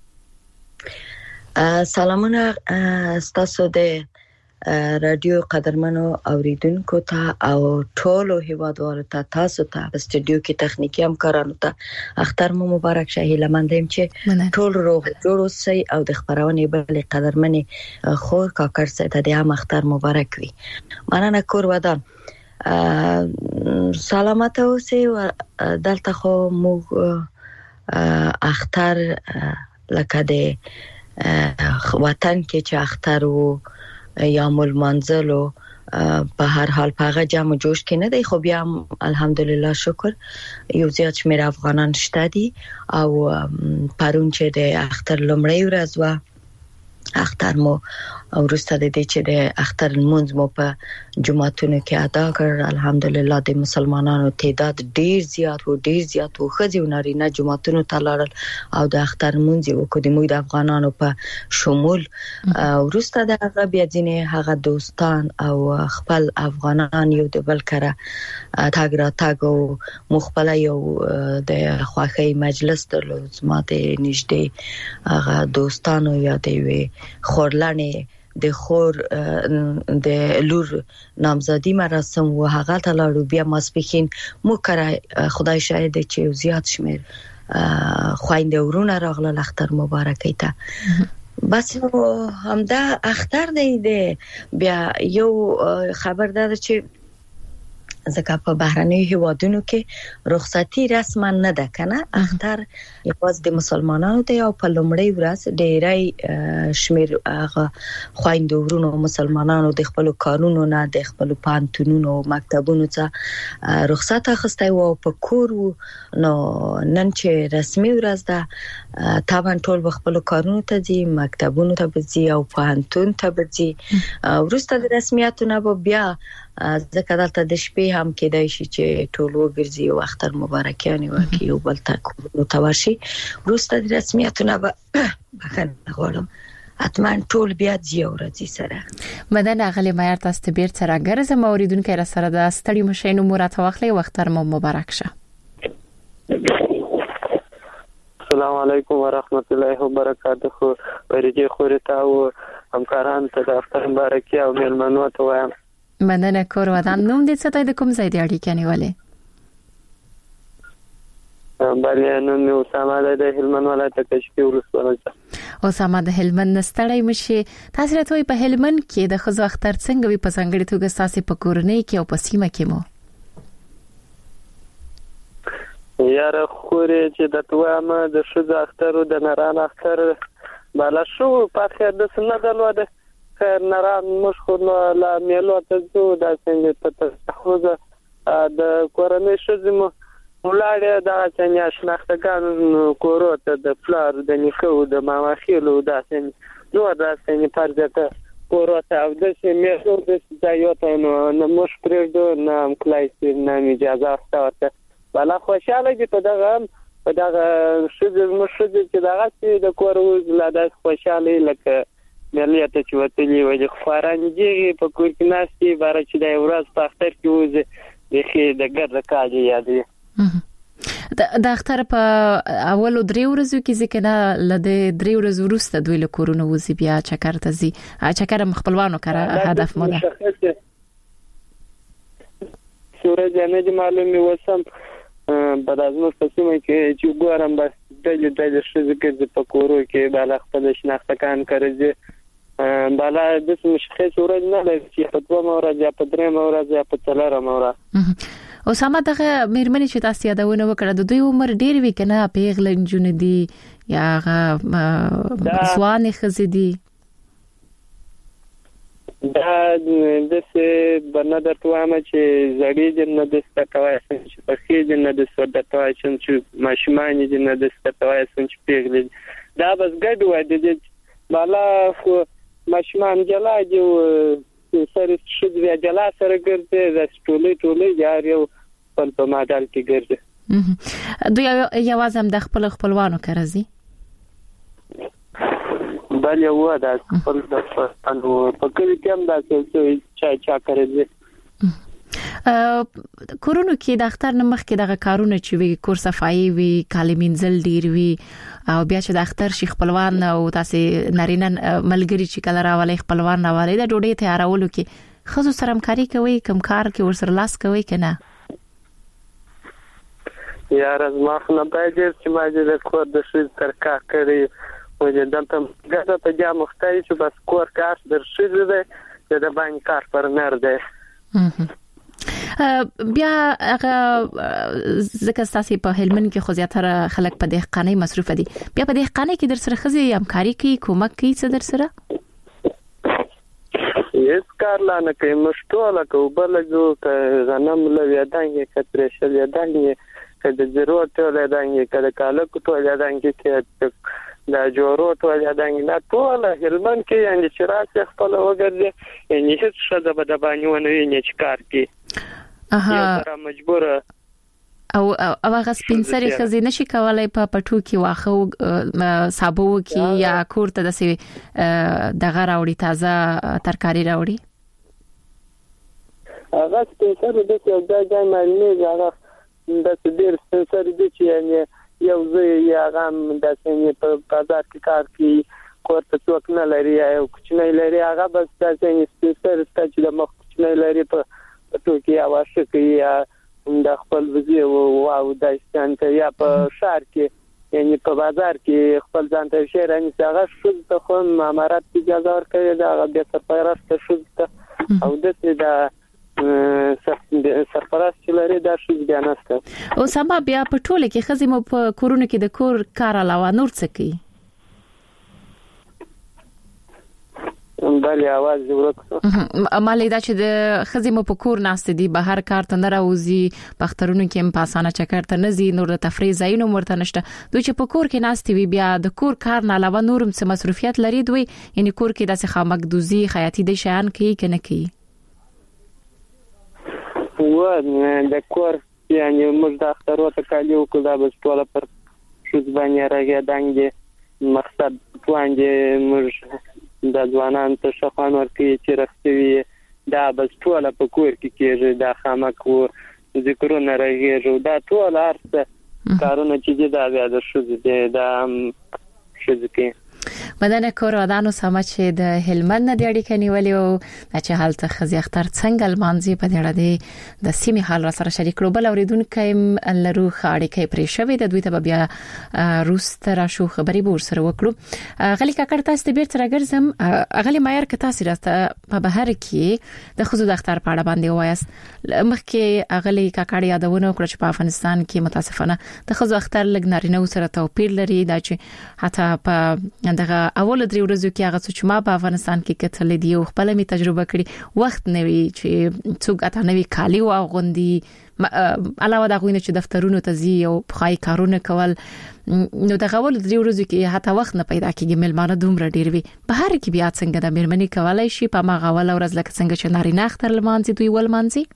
سلامونه تاسو د رادیو قدرمنو اوریدونکو ته او ټولو هیوادوالو ته تاسو ته په استودیو کې تخنیکی همکارانو ته اختر مو مبارک شه هیله مندم چې ټول روغ جوړ اوسئ او د خبرونه بل قدرمنې خور کاکر سره د هم اختر مبارک وي مننه کور ودان سلامت اوسئ دلته خو مو اختر لکه د وطن کې چې اختر وو یا مول منزلو په هر حال په هغه جمع جوش کې نه دی خو بیا الحمدلله شکر یو زیات شمیر افغانان شته دي او پرون چې د اختر لومړی ورځ و اختر مو ورسته د دې چې د اختر المنز مو په جمعتونو کې ادا کړ الحمدلله د مسلمانانو تعداد ډیر زیات وو خځې او نارینه جمعتونو ته لاړل او د اختر المنز یو کو د موږ د افغانانو په شمول ورسته د هغه بیا ځینې هغه دوستان او خپل افغانان یو د بل کړه تاګ او مخبل یو د خواخی مجلس درلود ما د نږدې هغه دوستانو یا د خورلانه د خور د لور نامزادی مراسم و هغه ته لاړو بیا ماسپخین مو کرا خدای شاهد چې زیات شمیر خويندې ورونه راغله اختر مبارکي ته بس همدا اختر دی بیا یو خبر ده چې ځکه په بهرنی هیوادونو کې رخصتي رسما نه ده کنه اختر یوازې د مسلمانانو ته او په لومړی ورځ ډېری شمیر هغه خويندو ورونو مسلمانانو د خپل کارونو نه د خپل پانتونونو مکتبونو ته رخصت اخیسته او په کور نو نن چې رسمي ورځ ده طبعا ټول خپل کارونو ته ځي مکتبونو ته ځي او پانتون ته ځي ورسته د رسمیاتو نه بیا ځکه دلته د شپې هم کېدای شي چې ټول وګرځي او اختر مبارکیان ورکړي او بل تکورشي وروسته د رسمیتونو بخښنه غواړم حتما ټول بیا ځي ورځي سره مدن اغلی مایر تاسو ته بیرته راګرځم اوریدونکو را سره د ستړي مشینو مراد واخلي وختر مو مبارک شه. السلام علیکم ورحمت الله وبرکاته. پرېږي خورته او همکاران ته د اختر مبارکي او میلمنو ته وایم. مننه کور ودان نوم دې څه ته د کوم ځای دی اړیکه نیولې؟ بله نن اسامه د هلمند ولایت کشکی ولسوالۍ. اسامه د هلمند نستړی مشي. تاسو راته په هلمند کې د خزو اختر څنګه وي په څنګه توګه تاسو په کورنۍ کې او په سیمه کې مو؟ یاره خوري چې د توامه د شذ اختر او د نران اختر بالا شو په خیر د سنت دلوده خیر نران مشخور لا میلو ته زو د څنګه په تخوزه د کورنۍ شذمو ولاړه دا څنګه شناختګان کورو ته د فلار د نیکو د ماماخیلو دا څنګه نو دا څنګه پرځه کورو ته او د میلو د ځایوته نو مش پرېږدو نام کلایسي نام اجازه ورته بالا خوشاله دي په دغه شذ مشذ چې دغه چې د کور وزله د خوشاله لکه مليته چې وتلی وي د خورانجي په کور کې ناشتي بار چې د ورځ په اختر کې وځي د خې د ګرځ کاږي یادي د اختر په اولو 3 ورځو کې ځکه نه لده 3 ورځې وروسته دوی له کورونو وځي بیا چکر ته ځي چکر خپلوانو کړه هدف مو ده سورې نه دي معلومه وسم په داسمو قسمه کې چې ګورم بس د شذکر په کورو کې بالا خپل شناختکان کړی بالا د مشخص ورځ نه لري چې په 2 ورځې یا په 3 ورځې یا په 4 ورځې. اسامه دغه میرمنې چې تاسو یادونه وکړه د دوی عمر ډیر وی کنه پیغلن جون دي یا سوانه خزدي دا د څه بنادر توامه چې زړی د نه د ستوای چې په خې د نه د سودتوای چې ماشمان د نه د ستوای چې پیغلي دا بس ګډ و د بالا خو ماشمان جلا دی سره شد وی جلا سره ګرځي د ټولې یار یو په مادال کې ګرځي دوی یوازې د خپلوانو کړزي بله و دا خپل د انو په کلی کې هم دا څه چا کړی کورونو کې د اختر نمخ کې دغه کارونه چې وی کور صفایي وی کالمینزل ډیر وی او بیا چې د اختر شیخ خپلوان او تاسو نارینه ملګری چې کله راولي خپلوان راولي د ډوډۍ تیارولو کې خزو سره همکاري کوي کوم کار کې ورسره لاس کوي کنه یار از ما نه باید چې ما دې کور د شي ترکا کړی و دې دلته ګټه ته جا مختای چې بس کور کار در شي دې د باندې کار پر نر دی بیا هغه ځکه تاسو په هلمند کې خو زیاتره خلک په دهقانۍ مصروف دي بیا په دهقانۍ کې در سره خزي همکاري کوي کومک کوي څه در سره هیڅ کار لا نه کوي مشټوله کو بلګو ک غنم لوي دانګه کترې شل دانګه کله ضرورت له دانګه کله کاله کو ټول دانګه کې دا جوړو ټول دانګه نه ټول هلمند کې یعنی چې راځي خپل وګرځي یعنی هیڅ شته به د باندې ونه نه چکار کوي اها مجبور او هغه سپینسري خزینه شي کولای په پټو کې واخو صابو کې یا کورته د سی دغه راوړي تازه ترکاری راوړي هغه سپینسري د څه ځای معنی هغه د ډیر سپینسري د چې یعنی یو ځای یا غم د څنګه په بازار کې کار کوي کوته څوک نه لري او کوچنی لري هغه بس د څنګه سپینسري چې د مخ کوچنی لري په ټوکی اواشه کوي یا د خپل وزي او د ستانته یا په شهر کې یعنی په بازار کې خپل ځان ته شهر ان څنګه شول ته خو مامارات اجازه ورکړي دا د سفارت شول ته او د سرپرست چې لري دا شول بیان است او سبا بیا په ټوله کې خزم په کورونو کې د کور کار علاوه نور څه کوي بله आवाज ورکړه مالې دا چې د خزم په کور ناست دي بهر کار ته نه راوځي پخترونو کې هم پاسانه چکر ته نه زی نور د تفریح ځایونو مرته نشته دوی چې په کور کې ناست وي بیا د کور کار نه علاوه نورم څه مصروفیت لري دوی یعنی کور کې داسې خامک دوزي خیاطي د شیان کوي کنه کوي و د کور یعنی موږ د اخترو ته کالیو کو دا بس ټول پر شوز باندې راګه مقصد باندې موږ د ځوانان ته شخان ورکی چې رښتوي دا بس ټول په کور کې کېږي دا خامکو ذکرونه راګه دا ټول ارسه کارونه چې دا بیا د شوز دا شوز کې مدنه کور ودانو سم چې د هلمند د اړیکې نیولې او چې حالت خزي اختر څنګه المانځي په دې اړه د سیمې حال را سره شریک کړو بل اوریدونکو لرو خاړې کې پرې شوې د دوی ته بیا روس تر شو خبري بور سره وکړو غلي کاکړ تاسو د بیرته راګرځم غلي مایر ک تاسو راته په بهر کې د خزو د اختر په اړه باندې وایس مخکې غلي کاکړ یادونه وکړه چې په افغانستان کې متاسفانه د خزو اختر لګ نارینه سره توپیر لري دا چې حتی په دغه اول درې ورځې کې هغه چې ما په افغانستان کې کتل دي او خپل می تجربه کړې وخت نوي چې څوک اته نوي کالی او غوندي علاوه د غوینه چې دفترونو ته زی او خای کارونه کول نو د غول درې ورځې کې حتی وخت نه پیدا کیږي ملمانه دومره ډیر وي په هر کې بیا څنګه د مېرمنې کولای شي په ما غول ورځ لکه څنګه چې نارینه اختر لمانځي دوی ول مانځي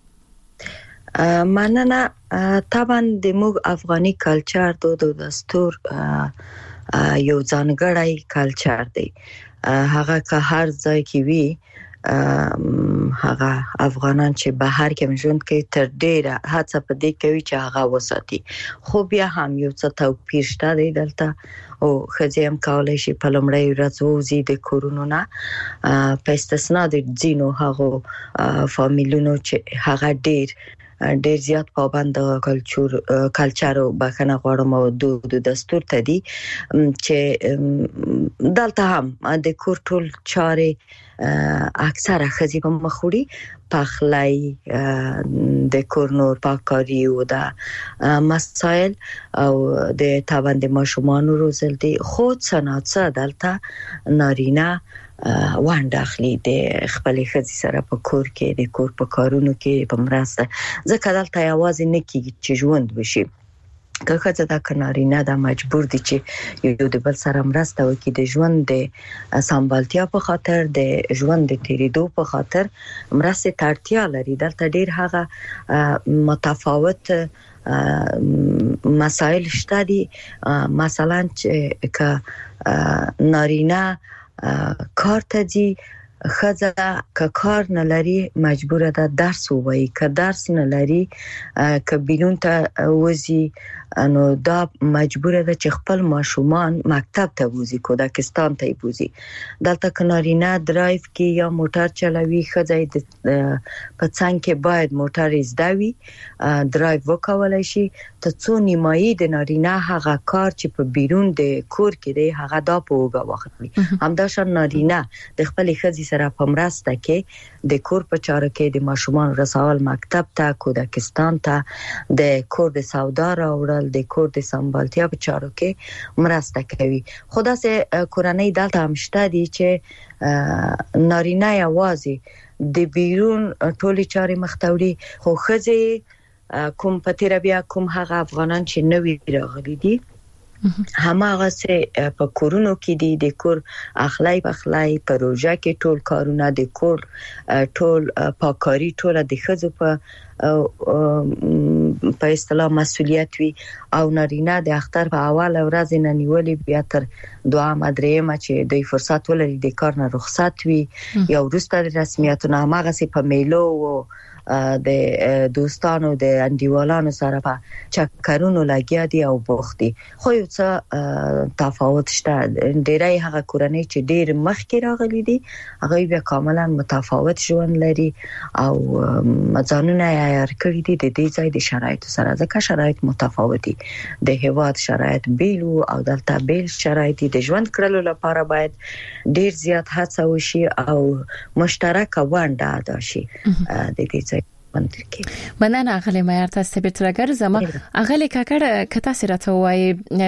مننه طبعا د موږ افغاني کلچر د دستور یو ځانګړی کلچر دی هغه که هر ځای کې وي هغه افغانان چې بهر کې ژوند کوي تر ډیره هڅه په دې کوي چې هغه وساتي خو بیا هم یو څه توپیر شته دی دلته او خځې هم کولای شي په لومړی ورځ وځي د کورونو نه په استثنا د ځینو هغه فامیلونو چې هغه ډیر زیات پابند کلچر او بخنه غواړم او د دستور ته دي چې دلته هم د کور ټول چارې اکثره خزي په مخوري پخلای د کور نور پاکاری او د مسائل او د تابند ماشومان روزل دي خود صنعت دلته نارینه وانډ اخلي د خپل خزي سره په کور کې د کور په کارونو کې په مرسته ځکه دلته یوازې نه کیږي چې ژوند وشي که څه دا کنارینه دا مجبور دي چې یو د بل سره مرسته وکړي د ژوند د سمبالتیا په خاطر د ژوند د تیریدو په خاطر مرسته تړتیا لري دلته ډیر هغه متفاوت مسائل شته دي مثلا چې ک نارینه کار ته دي خزه که کار نه لري مجبوره ده درس ووایي که درس نه لري که بیرون ته وځي نو دا مجبوره ده چې خپل ماشومان مکتب ته وځي کودکستان ته وځي دلته کنارینه درایو کې یا موټر چلوي خزه په څنګ کې باید موټر زده وي درایو وکولای شي ته څو نیمایي د نارینه هغه کار چې په بیرون د کور کې دی هغه دا په وګه واخلي همداشان نارینه د خپل خزي سره په مرسته کې د کور په چارو کې د ماشومان رسول مکتب ته کودکستان ته د کور د سودا راوړل د کور د سمبالتیا په چارو کې مرسته کوي خدا سه کورنۍ دلته هم شته دي چې نارینه یوازې د بیرون ټولي چارې مختوري خو خزي کوم پتیره بیا کوم هغه افغانان چې نوې راغلي دي هماغه سه په کورونو کې دي د کور اخلای بخلای پروژه کې ټول کارونه د کور ټول پاکاری ټول د خزو په اصطلاح مسؤلیت وي او نارینه د اختر په اول ورځ نه نیولې بیا تر دوه مدرېمه چې د فرصت ولري د کار نه رخصت وي یا ورسته د رسمیاتونو هغه سه په میلو او د دوستانو د انډیوالانو سره په چکرونو لګیا دي او بوختي خو یو څه تفاوت شته ډیرای هغه کورنۍ چې ډیر مخکې راغلي دي هغه بیا کاملا متفاوت ژوند لري او ځانونه یې کړی دي د دې ځای د شرایطو سره ځکه شرایط متفاوتي د هیواد شرایط بیل او دلته بیل شرایط د ژوند کړلو لپاره باید ډیر زیات هڅه وشي او مشترک ونډه ادا شي د دې مننه اغلی مایر تاسو به ترګر زما اغلی کاکړ کته سره ته وای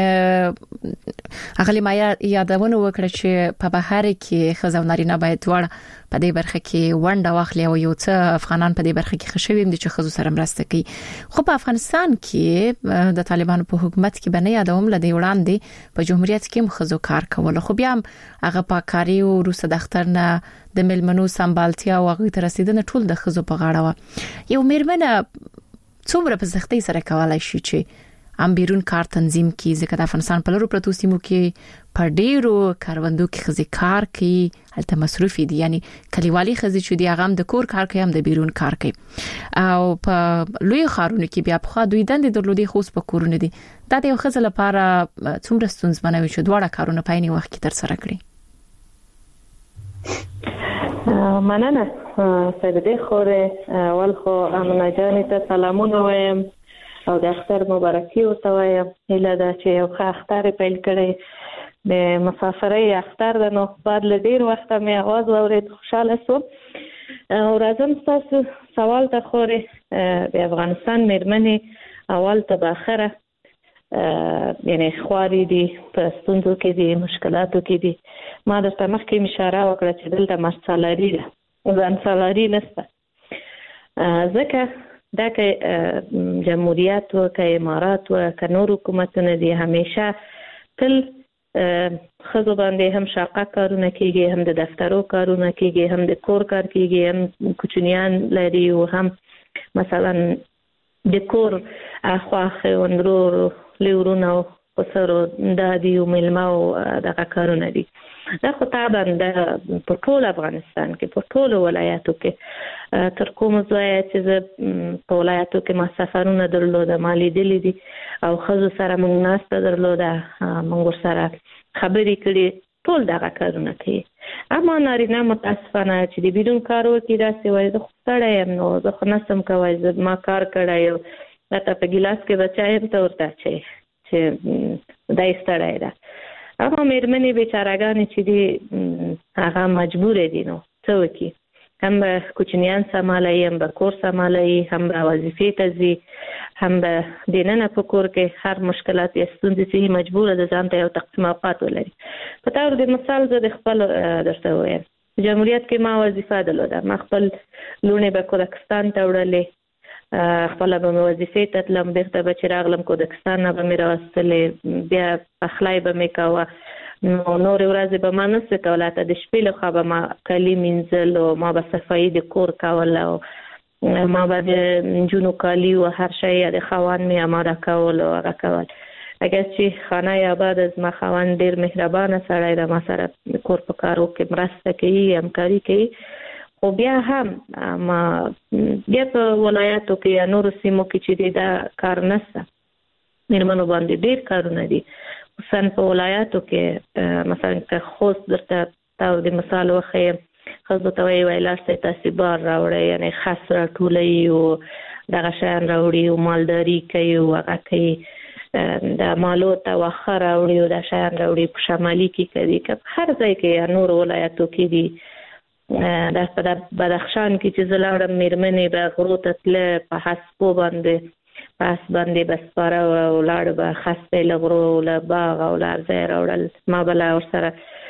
اغلی مایر یادونه وکړه چې په بهر کې خزو نارینه باید وړ په دې برخه کې ونډه واخلي او یو څه افغانان په دې برخه کې خښویم دي چې خزو سره مرسته کوي خو په افغانستان کې د طالبانو په حکومت کې بنه یادوم لدی وړاندې په جمهوریت کې خزو کار کول خو بیا هغه پاکاری او روسه دختر نه د ملمنو سمبالتیا او غوښتل رسیدنه ټول د خزو په غاړه و یو میرمنه څومره په سختۍ سره کولای شي چې ام بیرون کار تنظیم کی ځکه د افغانستان په لورو پروتو سیمو کې په ډیرو کاروندو کې خزي کار کوي هلته مصروف دي یعنی کلیوالي خزي چې دی هغه هم د کور کار کوي هم د بیرون کار کوي او په لوی خارونو کې بیا په دوی دندې درلودي خو په کورونه دي دا د یو خزل لپاره څومره ستونزمنه وي چې دواړه کارونه په عین وخت کې تر سره کړي مننه سیدې خوره اول خو امنه جانې ته سلامونه وایم او د اختر مبارکي ورته وایم هله دا چې یو ښه اختر پیل کړی د مسافرۍ اختر د نو بعد له ډیر وخت مې आवाज واورید خوشاله شوم او راځم تاسو سوال ته خوره د افغانستان میرمنې اول ته باخره یعنی خواري دي په ستونزو کې دي مشکلاتو کې دي ما د تمخ کې اشاره وکړه چې دلته مرسالري ده ځان سالاري نشته ځکه دا که جمهوریت و که امارات و که نور حکومتونه دي همیشه تل خزو باندې هم شاقه کارونه کیږي هم د دفترو کارونه کیږي هم د کور کار کیږي هم کوچنیان لري او هم مثلا د کور اخواخه وندرو لورونو پسرو دادی او ملماو دغه کارونه دي دا خو طبعا د په ټول افغانستان کې په ټول ولایاتو کې تر کوم ځای چې په ولایاتو کې ما سفرونه درلوده مالي دي او خزو سره موږ ناسته درلوده موږ سره خبرې کړې ټول دغه کارونه کوي اما نارینه متاسفانه چې د بیرون کارو کې داسې وایي زه خو ستړی یم نو زه خو نسم کولی زه ما کار کړی یو حتی په ګیلاس کې به چای هم ته ورته اچوي چې دا یې ستړی ده اما میرمنې بیچارهګانې چې دي هغه مجبور دي نو څه وکړي هم به کوچنیان سمالوي هم به کور سمالوي هم به وظیفې ته ځي هم به دننه په کور کې هر مشکلات یا ستونزې چې مجبوره ده ځان ته یو تقسیم اوقات ولري په طور د مثال زه د خپل درته وایم جمهوریت کې ما وظیفه درلوده ما خپل لوڼې به کودکستان ته وړلې خپل به وظیفې ته تلم بیرته به چې راغلم کودکستان نه به مې راوستلې بیا پخلی به مې کوه نو نورې ورځې به ما نسې کوله حتی د شپې لخوا به ما کالي مینځل او ما به صفایي د کور کول او ما به د نجونو کالي او هر شی د خاوند مې اماده کول او هغه کول اگر چې خانه آباد زما خاوند ډېر مهربانه سړی ده ما سره کور په کارو کې مرسته کوي همکاري کوي خو بیا هم ما بیا په ولایاتو کې یا نورو سیمو کې چې دا کار نشته میرمنو باندې ډېر کارونه دي خصوصا په ولایاتو کې مثلا که خوست درته تاسو د مثال وښیم ښځو ته وایي لاړ شئ تاسې بار راوړئ یعنې خس راټولوي او دغه شیان راوړي او مالداري کوي او هغه کوي د مالو ته واښه راوړي او دا شیان راوړي په شمالي کې کوي که په هر ځای کې یا نورو ولایاتو کې دي دا په بدخشان کې چې زه لاړم میرمنې به غرو ته تله په هسپو باندې په هس باندې به سپاره ولاړ به خسته له غرو له باغ او له هر ځای راوړل ما به له ورسره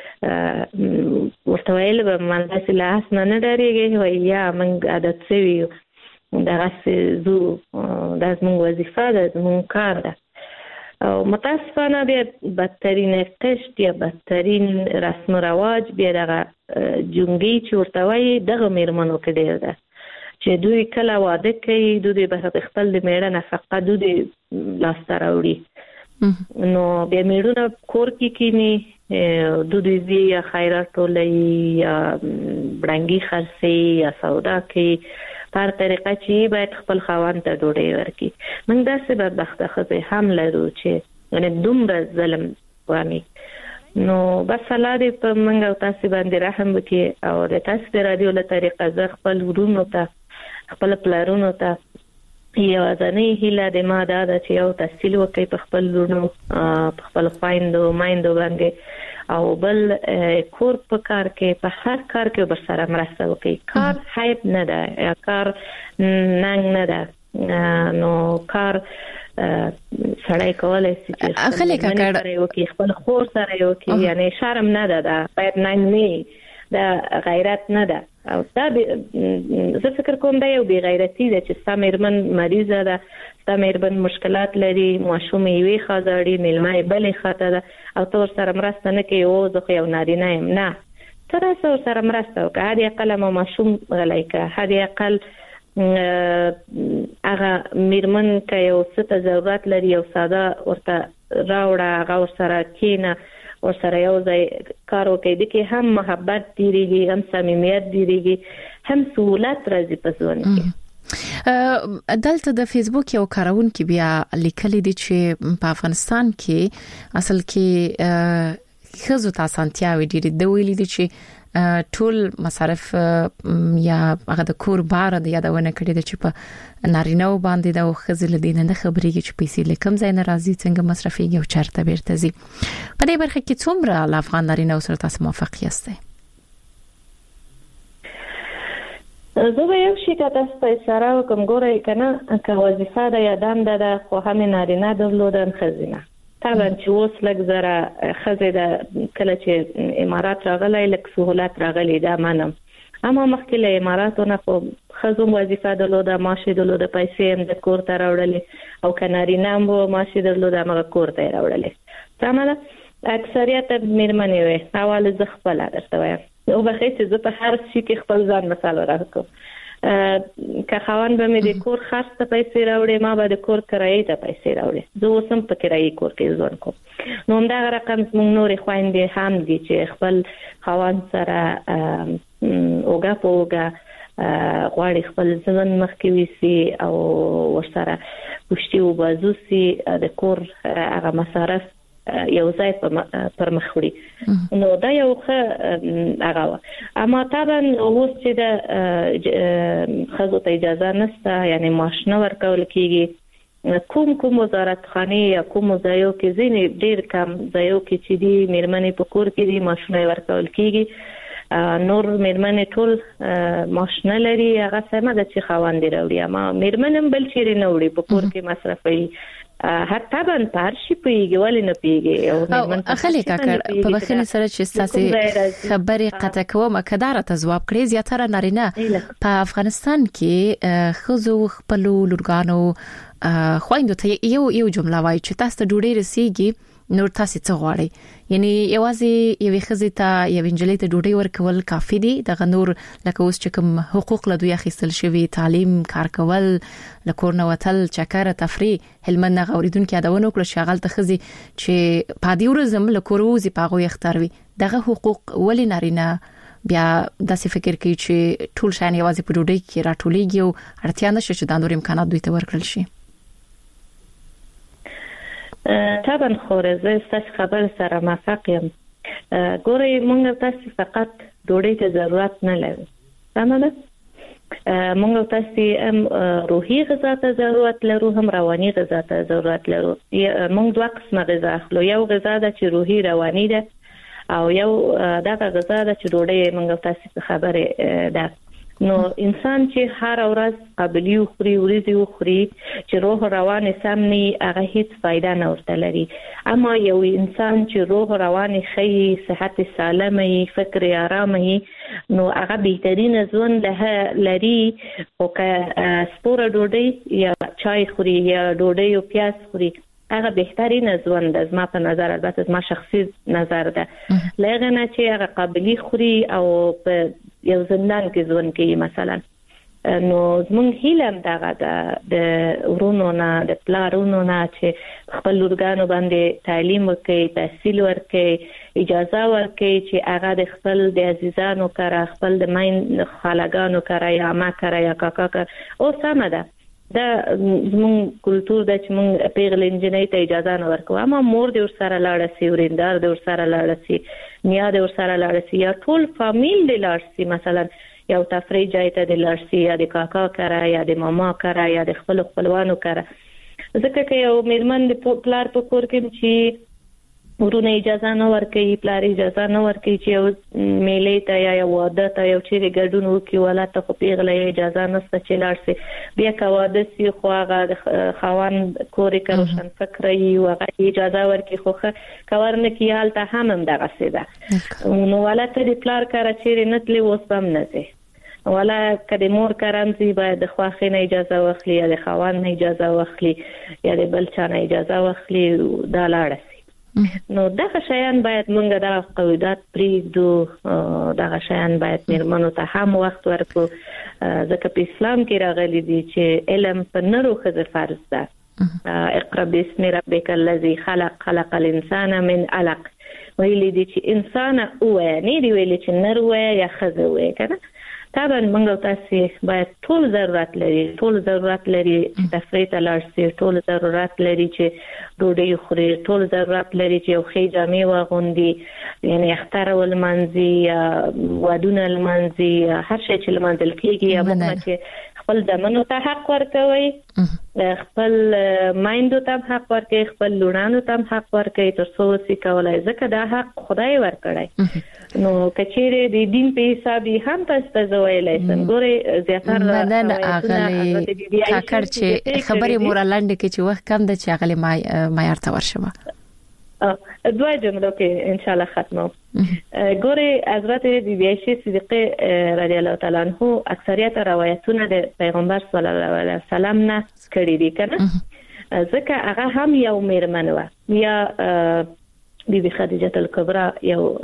ورته ویل به من داسې له هس نه ډارېږې وایي یا موږ عادت شوي یو دغسې ځو دا زموږ وظیفه ده زموږ کار ده او متاسفانه بیا بدترین قشت یا بدترین رسم و رواج بیا دغه جنګي چې ورته وایي دغه میرمنو کې ډېر ده چې دوی کله واده کوي دوی به خپل د میړه نفقه دوی لاسته راوړي نو بیا میړونه کور کې کینی دوی ځي یا خیرات ټولوي یا بړنګي خرڅي یا سودا کوي په هر طریقه چې باید خپل خاوند ته ډوډۍ ورکړي موږ داسې بدبخته ښځې هم لرو چې دومره ظلم وامي نو بس الله دې په موږ او تاسو باندې رحم وکړي او د تاسو د رادیو له طریقه زه خپل ورونو ته خپل پلارونو ته یو ځنې هیله د ما دا ده چې یو تحصیل وکړي په خپل ورونو په خپل خویندو مایندو باندې او بل کور په کار کې په هر کار کې بر سره مرسته وکړي کار حیب نه ده یا کار ننګ نه ده نو کار سړی کولای شي چې خلک وکړي خپل خور سره وکړي یعنی شرم نه ده باید ننګ دا غیرت نه ده او دا زه فکر کوم دا یو بی غیرتی ده چې ستا میرمن مریضه ده ستا میرمن مشکلات لري ماشوم یې خازاړي میلمه بلې خاطه ده او تو سره مرسته نه کوي او زه خو یو نارینه یم نه ته سره مرسته وکړه هدي اقل ما ماشوم غلی که هدي اقل هغه میرمن که یو څه ته ضرورت لري یو ساده ورته راوړه هغه سره کینه ورسره یو ځای کار وکړي د کې هم محبت ډیریږي هم صمیمیت ډیریږي هم سہولت راځي په ژوند کې. دلته د فیسبوک یو کارونکو بیا لیکلي دي چې په افغانستان کې اصل کې خزو تاسانتیاوي ډیری د ویلي دي چې ټول مصارف یا هغه د کور بار د یادونه کړی د چې په نارینه باندې د خزل دین نه خبرېږي چې پیسې لکم زین راځي څنګه مصرفيږي او چرته بیرته زی په دې برخه کې څومره افغان نارینه سره تاسو موافق یاست؟ زه به یو شي کته ستاره کوم ګورې کنه که وظیفه د یادام ده خو هم نارینه درلودن خزینه طبعا چې اوس لږ زره خزه د کله چې امارات راغلی لږ سہولت راغلی دا منم اما مخکې له اماراتونو خو خزو وظیفه درلوده معاش درلوده پیسې هم د کور ته راوړلې او کنارینه مو معاش درلوده هغه کور ته راوړلې سمه اکثریت میرمنې وي اول ز خپل درته وایم او بخې چې زه په هر شي کې خپل ځان مثال راکوم که خوان به مې د کور خرڅ ته پیسې راوړې ما به د کور کرایې ته پیسې راوړې زه اوسم په کرایې کور کې ژوند کوم نو همدغه رقم زموږ نورې خویندې هم دي چې خپل خوان سره اوګه په اوګه غواړي خپل ژوند مخکې ویسي او ورسره پوښتې وبازوسي د کور هغه مصارف یو ځای پر مخ وړي نو دا یو ښه هغه اما طبعا اوس چې د خزو ته اجازه نشته یعنی معاش نه ورکول کیږي کوم وزارت خانه یا کوم ځایو کې ځینې ډیر کم ځایو کې چې دی میرمنې په کور کې دی معاش نه ورکول کیږي نور میرمنې ټول معاش نه لري هغه سمه د چې خاوند راوړي اما میرمنم بل چیرې نه وړي په کور کې مصرفي حتی باندې پارشي پیږي ولې نه پیږي او اخلي کاکر په بخنه سره چې تاسو خبرې قطع کوم کدار ته جواب کړی زیاتره نارینه په افغانستان کې خزو خپل لورګانو خويندو ته یو جمله وایي چې تاسو ته ډوډۍ رسیږي نور تاسو څه غواړئ یعنی یوازې یوې خزې ته یوې انجلۍ ته ډوډۍ ورکول کافي دي دغه نور لکه اوس چې کوم حقوق له دوی اخیستل شوی تعلیم کار کول لکور نو وتل چکر تفریح هلمند غوریدون کې اداونه کړ شغل ته خزې چې پادی ورزم لکور وزي پاغو یختاروي دغه حقوق ولې نارینه بیا داسې فکر کوي چې ټول شان یوازې په ډوډۍ کې راټولېږي او اړتیا نشي چې د نور امکانات دوی ته ورکړل شي طبعا خورزه ستاسو خبر سره موافق یم ګورې مونږ تاسو فقط ډوډۍ ته ضرورت نه لرو سمه مونږ تاسو هم روحي غذا ته ضرورت لرو هم رواني غذا ته ضرورت لرو مونږ دوه قسمه غذا اخلو یو غذا د چې روحي رواني ده او یو دغه غذا د چې ډوډۍ مونږ تاسو خبره ده نو انسان چې هر ورځ قابلیت خوري ورځي خوري چې روح روان سم نه هغه هیڅ فائدہ نه ورته لري اما یو انسان چې روح روان خي صحت سالمه فکر آرامه نو هغه بهترین ژوند له لري او که سپوره ډوډۍ یا چای خوري یا ډوډۍ او پیاز خوري هغه بهترین ژوند د زما په نظر البته زما شخصي نظر ده لغه نه چې هغه قابلیت خوري او په یو زندان کې ژوند کوي مثلا نو زمونږ هیلم دغه د ورونو نه د پلارونو نه چې خپل لورګانو باندې تعلیم وکړي تحصیل ورکړي اجازه ورکړي چې هغه د خپل د عزیزانو کړه خپل د مین خالګانو کړه یا ما کړه یا کاکا کړه او سم ده دا زمون کلچر د چې مونږ پیغلې انجنۍ ته اجازه نه ورکو اما مور د ورسره لاړ سي وریندار د ورسره لاړ سي نیا د ورسره لاړ سي یا ټول فامیل د لاړ سي مثلا یو تفریح ځای ته د لاړ سي یا د کاکا کرا یا د ماما کرا یا د خپل خپلوانو کرا ځکه چې یو میرمن د پلار په کور کې چې ورونه اجازه نه ورکړي پلار اجازه نه ورکړي چې میلې ته یا واده ته یو چیرې ګډون وکړي ولاته خو پیغلې اجازه نشته چې لاړ سي بیا که واده سي خو هغه خوان کورې کروشن فکر یې هغه اجازه ورکړي خو کورنه کې حالت هم دغه څه ده نو ولاته د پلار کار چیرې نتلې وسم نه دي ولا کله مور کارانځي باید د خواخینه اجازه واخلي یا د خوان نه اجازه واخلي یا د بل چا نه اجازه واخلي دا لاړ نو دغه شیان باید مونږ د قواعد پریږدو دغه شیان باید میرمنو ته هم وخت ورکړو ځکه په اسلام کې راغلي دي چې علم په نرو ښځو فرض ده. اقرأ باسم ربك الذي خلق الانسان من علق. ویلي دي چې انسان او نه دی ویلي چې نر و یا ښځه و کنه. طبعا موږ تاسو باید ټول ضرورت لري چې تفریح ته لاړ شي، ټول ضرورت لري چې ډوډۍ خوري، ټول ضرورت لري چې یو ښه جامې واغوندي، یعنی اختر ولمنځي، ودونه لمنځي، هر شی چې لمنځل کېږي یا موږ چې خپل دمنو ته حق ورکوي، خپل مایندو ته حق ورکوي، خپل لونانو ته حق ورکوي، تر څو سې کولای ځکه دا حق خدای ورکړي. نو کچېره د دین په حساب هم تاسو ویلای سم ګوري زیاتره مدن اغلی کاکر چې خبرې مورلاند کې چې وخت کم د چې اغلی معیار ته ورشمه دوه جملو کې ان شاء الله ختمو. ګوري حضرت بیبي عائشه صدیقه رضی الله تعالی عنها اکثریت روایتونه د پیغمبر صلی الله علیه وسلم نه کړي دي کنه، ځکه هغه هم یو میرمن و یا بیبي خدیجه الکبرى یو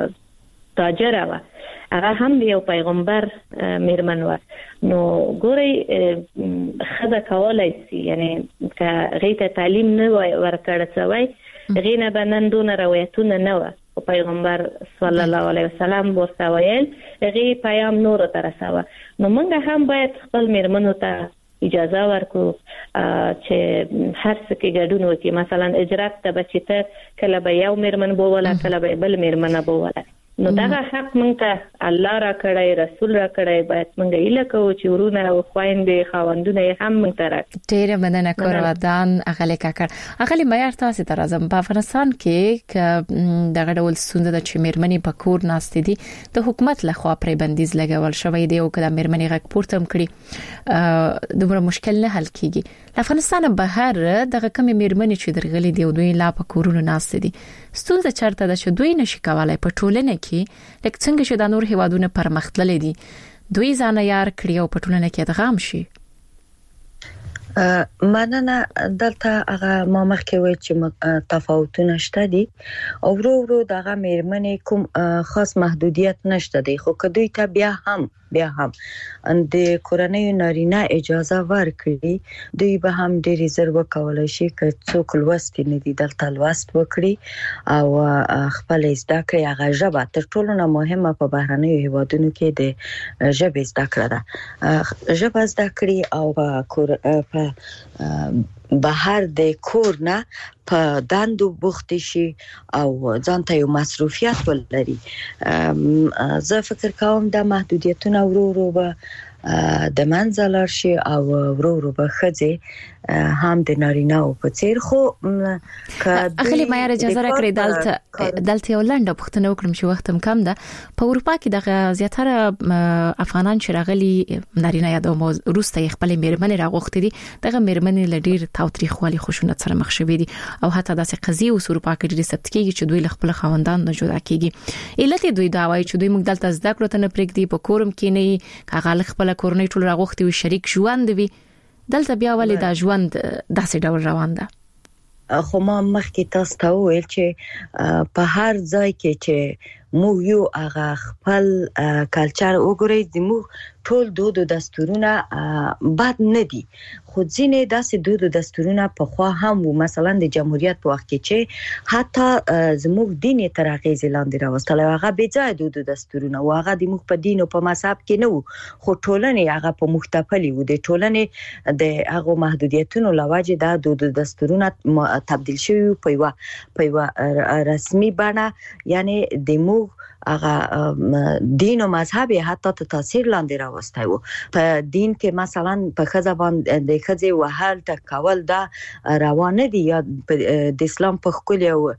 تاجره و، هغه هم یو پیغمبر میرمن و. نو ګوري خزه کولای شي یعنی که غیته تعلیم نه ورکړل شوی غینه بنن دون روایتونه نه و او پیغمبر صلی الله علیه وسلم ورته ویل غي پیام نور ته رساوه. نو موږ هم باید خپل میرمنو ته اجازه ورکو چې هر څه کې ګډون وکړي. مثلا اجرات ته بچته کله به یو میرمن بوله کله به بل میرمن بوله. نو دا حق مونږ ته الله را کړی، رسول را کړی، باید مونږ یې لکه چې ورونه او خويندې خاوندونه هم مونږ ته راکړي. ډېر مننه کوردان اغلی کاکر. اغلی معیار تاسو ته راځم. په افغانستان کې دغه ډول ستونزه د چې میرمنې په کور ناست دي د حکومت لخوا پرې بندیز لګول شوی دی او کله میرمنې غږ پورته کړي دومره مشکل نه حل کیږي. افغانستان بهر دغه کم میرمنې چې درغلي دی او دوی لا په کورونو ناست دي ستونزه چرته ده چې دوی نشي کولای په ټولنه کې لکه څنګه چې د نور هیوادونو پرمختللي دي دوی ځان یار کړی او په ټولنه کې ادغام شي. مننه. دلته هغه ما مخکې وایي چې تفاوتونه شته دي او ورو دغه میرمنې کوم خاص محدودیت نشته دي، خو کدوې ته بیا هم د کورنۍ نارینه اجازه ورکړي دوی به هم ډېر زر وکولای شي که څوک لوست نه دي دلته لوست وکړي او خپل زده کړې هغه ژبه تر ټولو مهمه په بهرنیو هیوادونو کې د ژبې زده کړه ده. ژبه زده کړي او په بهر د کور نه په دندو بوخت شي او ځان ته یو مصروفیت ولري. زه فکر کوم د محدودیتونو ورو به د منځلار شي او ورو به خځه هم د نارینه او په څیر. خو اخلي معیار اجازه راکړي دلته یو لنډه پوښتنه وکړم چې وخت هم کم ده. په اروپا کې د زیاتره افغانان چې راغلي نارینه یا د روسته خپل میرمنې راغوښتي دي دغه میرمنې لډیر تاوتریخوالي خشونت سره مخ شوي دي او حتی داسې قضیې اوس اروپا کې ډېر ثبت کیږي چې دوی له خپل خاوندان نه جدا کیږي. علت دوی دا وایي چې دوی موږ دلته زده کړو ته نه پرېږدي په کورم کې نه کاغه خپل کورنۍ ټول راغوښتي وي شریک ژوند وي دلته بیا ولې دا ژوند داسې ډول روان ده. خو ما مخکې تاسو ته ویل چې په هر ځای کې چې موږ یو هغه خپل کلچر وګورئ د موږ ټول دود او دستورونه بد نه دي، خو ځینې داسې دود او دستورونه په خوا هم وو. مثلا د جمهوریت په وخت کې چې حتی زموږ دین تر اغیز لاندې راوستل هغه بې ځای دود او دستورونه او هغه د موږ په دین او په مذهب کې نه وو، خو ټولنې هغه په مختلفي وو. د ټولنې د هغه محدودیتونو لوجه د دود او دستورونه تبدیل شوی په یو رسمي بڼه، یعنی د موږ هغه دین او مذهب حتی ته تاثیر لاندې راوستای وو. په دین کې مثلا په خزه باندې د خزه وهل تکول دا روان دي یا د اسلام په خپل او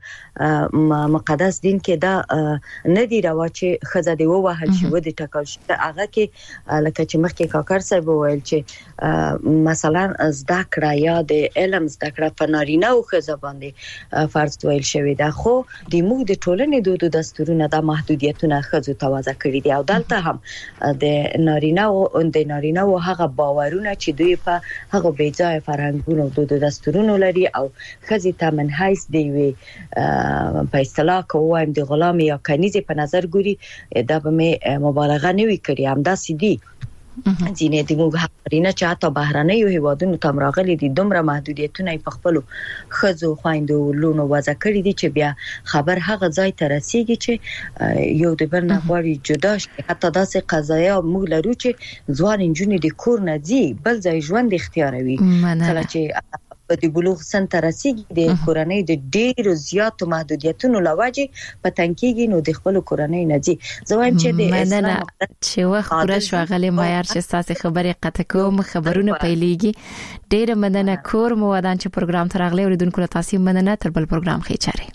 مقدس دین کې دا نه دی روا چې خزه دی وهل شي و د تکل شي. هغه کې لکه چې مخکې کاکر صاحب وویل چې مثلا زده کړه یا د علم زده کړه په نارینه او خزه باندې فرض ویل شوی دا، خو د موږ د ټولنې دود او دستورونه د محدودیتونه خزو توازه کړی دي او دلته هم د نارینه او هغه باورونه چې دوی په هغه بیځای فرهنګونو او دود او دستورونو لري او خزي ته منحیث دی وي په اصطلاح کوم د غلام یا کنیزه په نظر ګوري دا به مبالغه نه وی کړی هم داسې دي. ځینې د موږ حقرینه چاته بهرانه یو هیوادونو تم راغلي دي دومره محدودیتونه په خپل خزو خويندو لونو وځ کړی دي چې بیا خبر هغه ځای ته رسیږي چې یو د بل نه غواړي جدا شي حتی داسې قضایا موږ لرو چې ځوان انجونې د کور نه ځي بل ځای ژوند اختیاروي کله چې په د بلوغ سن ته رسیږي د کورنۍ د ډېرو زیاتو محدودیتونو لوجه په تنکیږي نو د خپل کورنۍ نه دي زوایم چې د اسلام چې وخت پوره شو غلې معیار چې تاسو خبرې قطع کوم خبرونه پیلېږي ډېر مننه کور مو ودان چې پروګرام تر اغله اوریدونکو تاسو مننه تر بل پروګرام خې چاره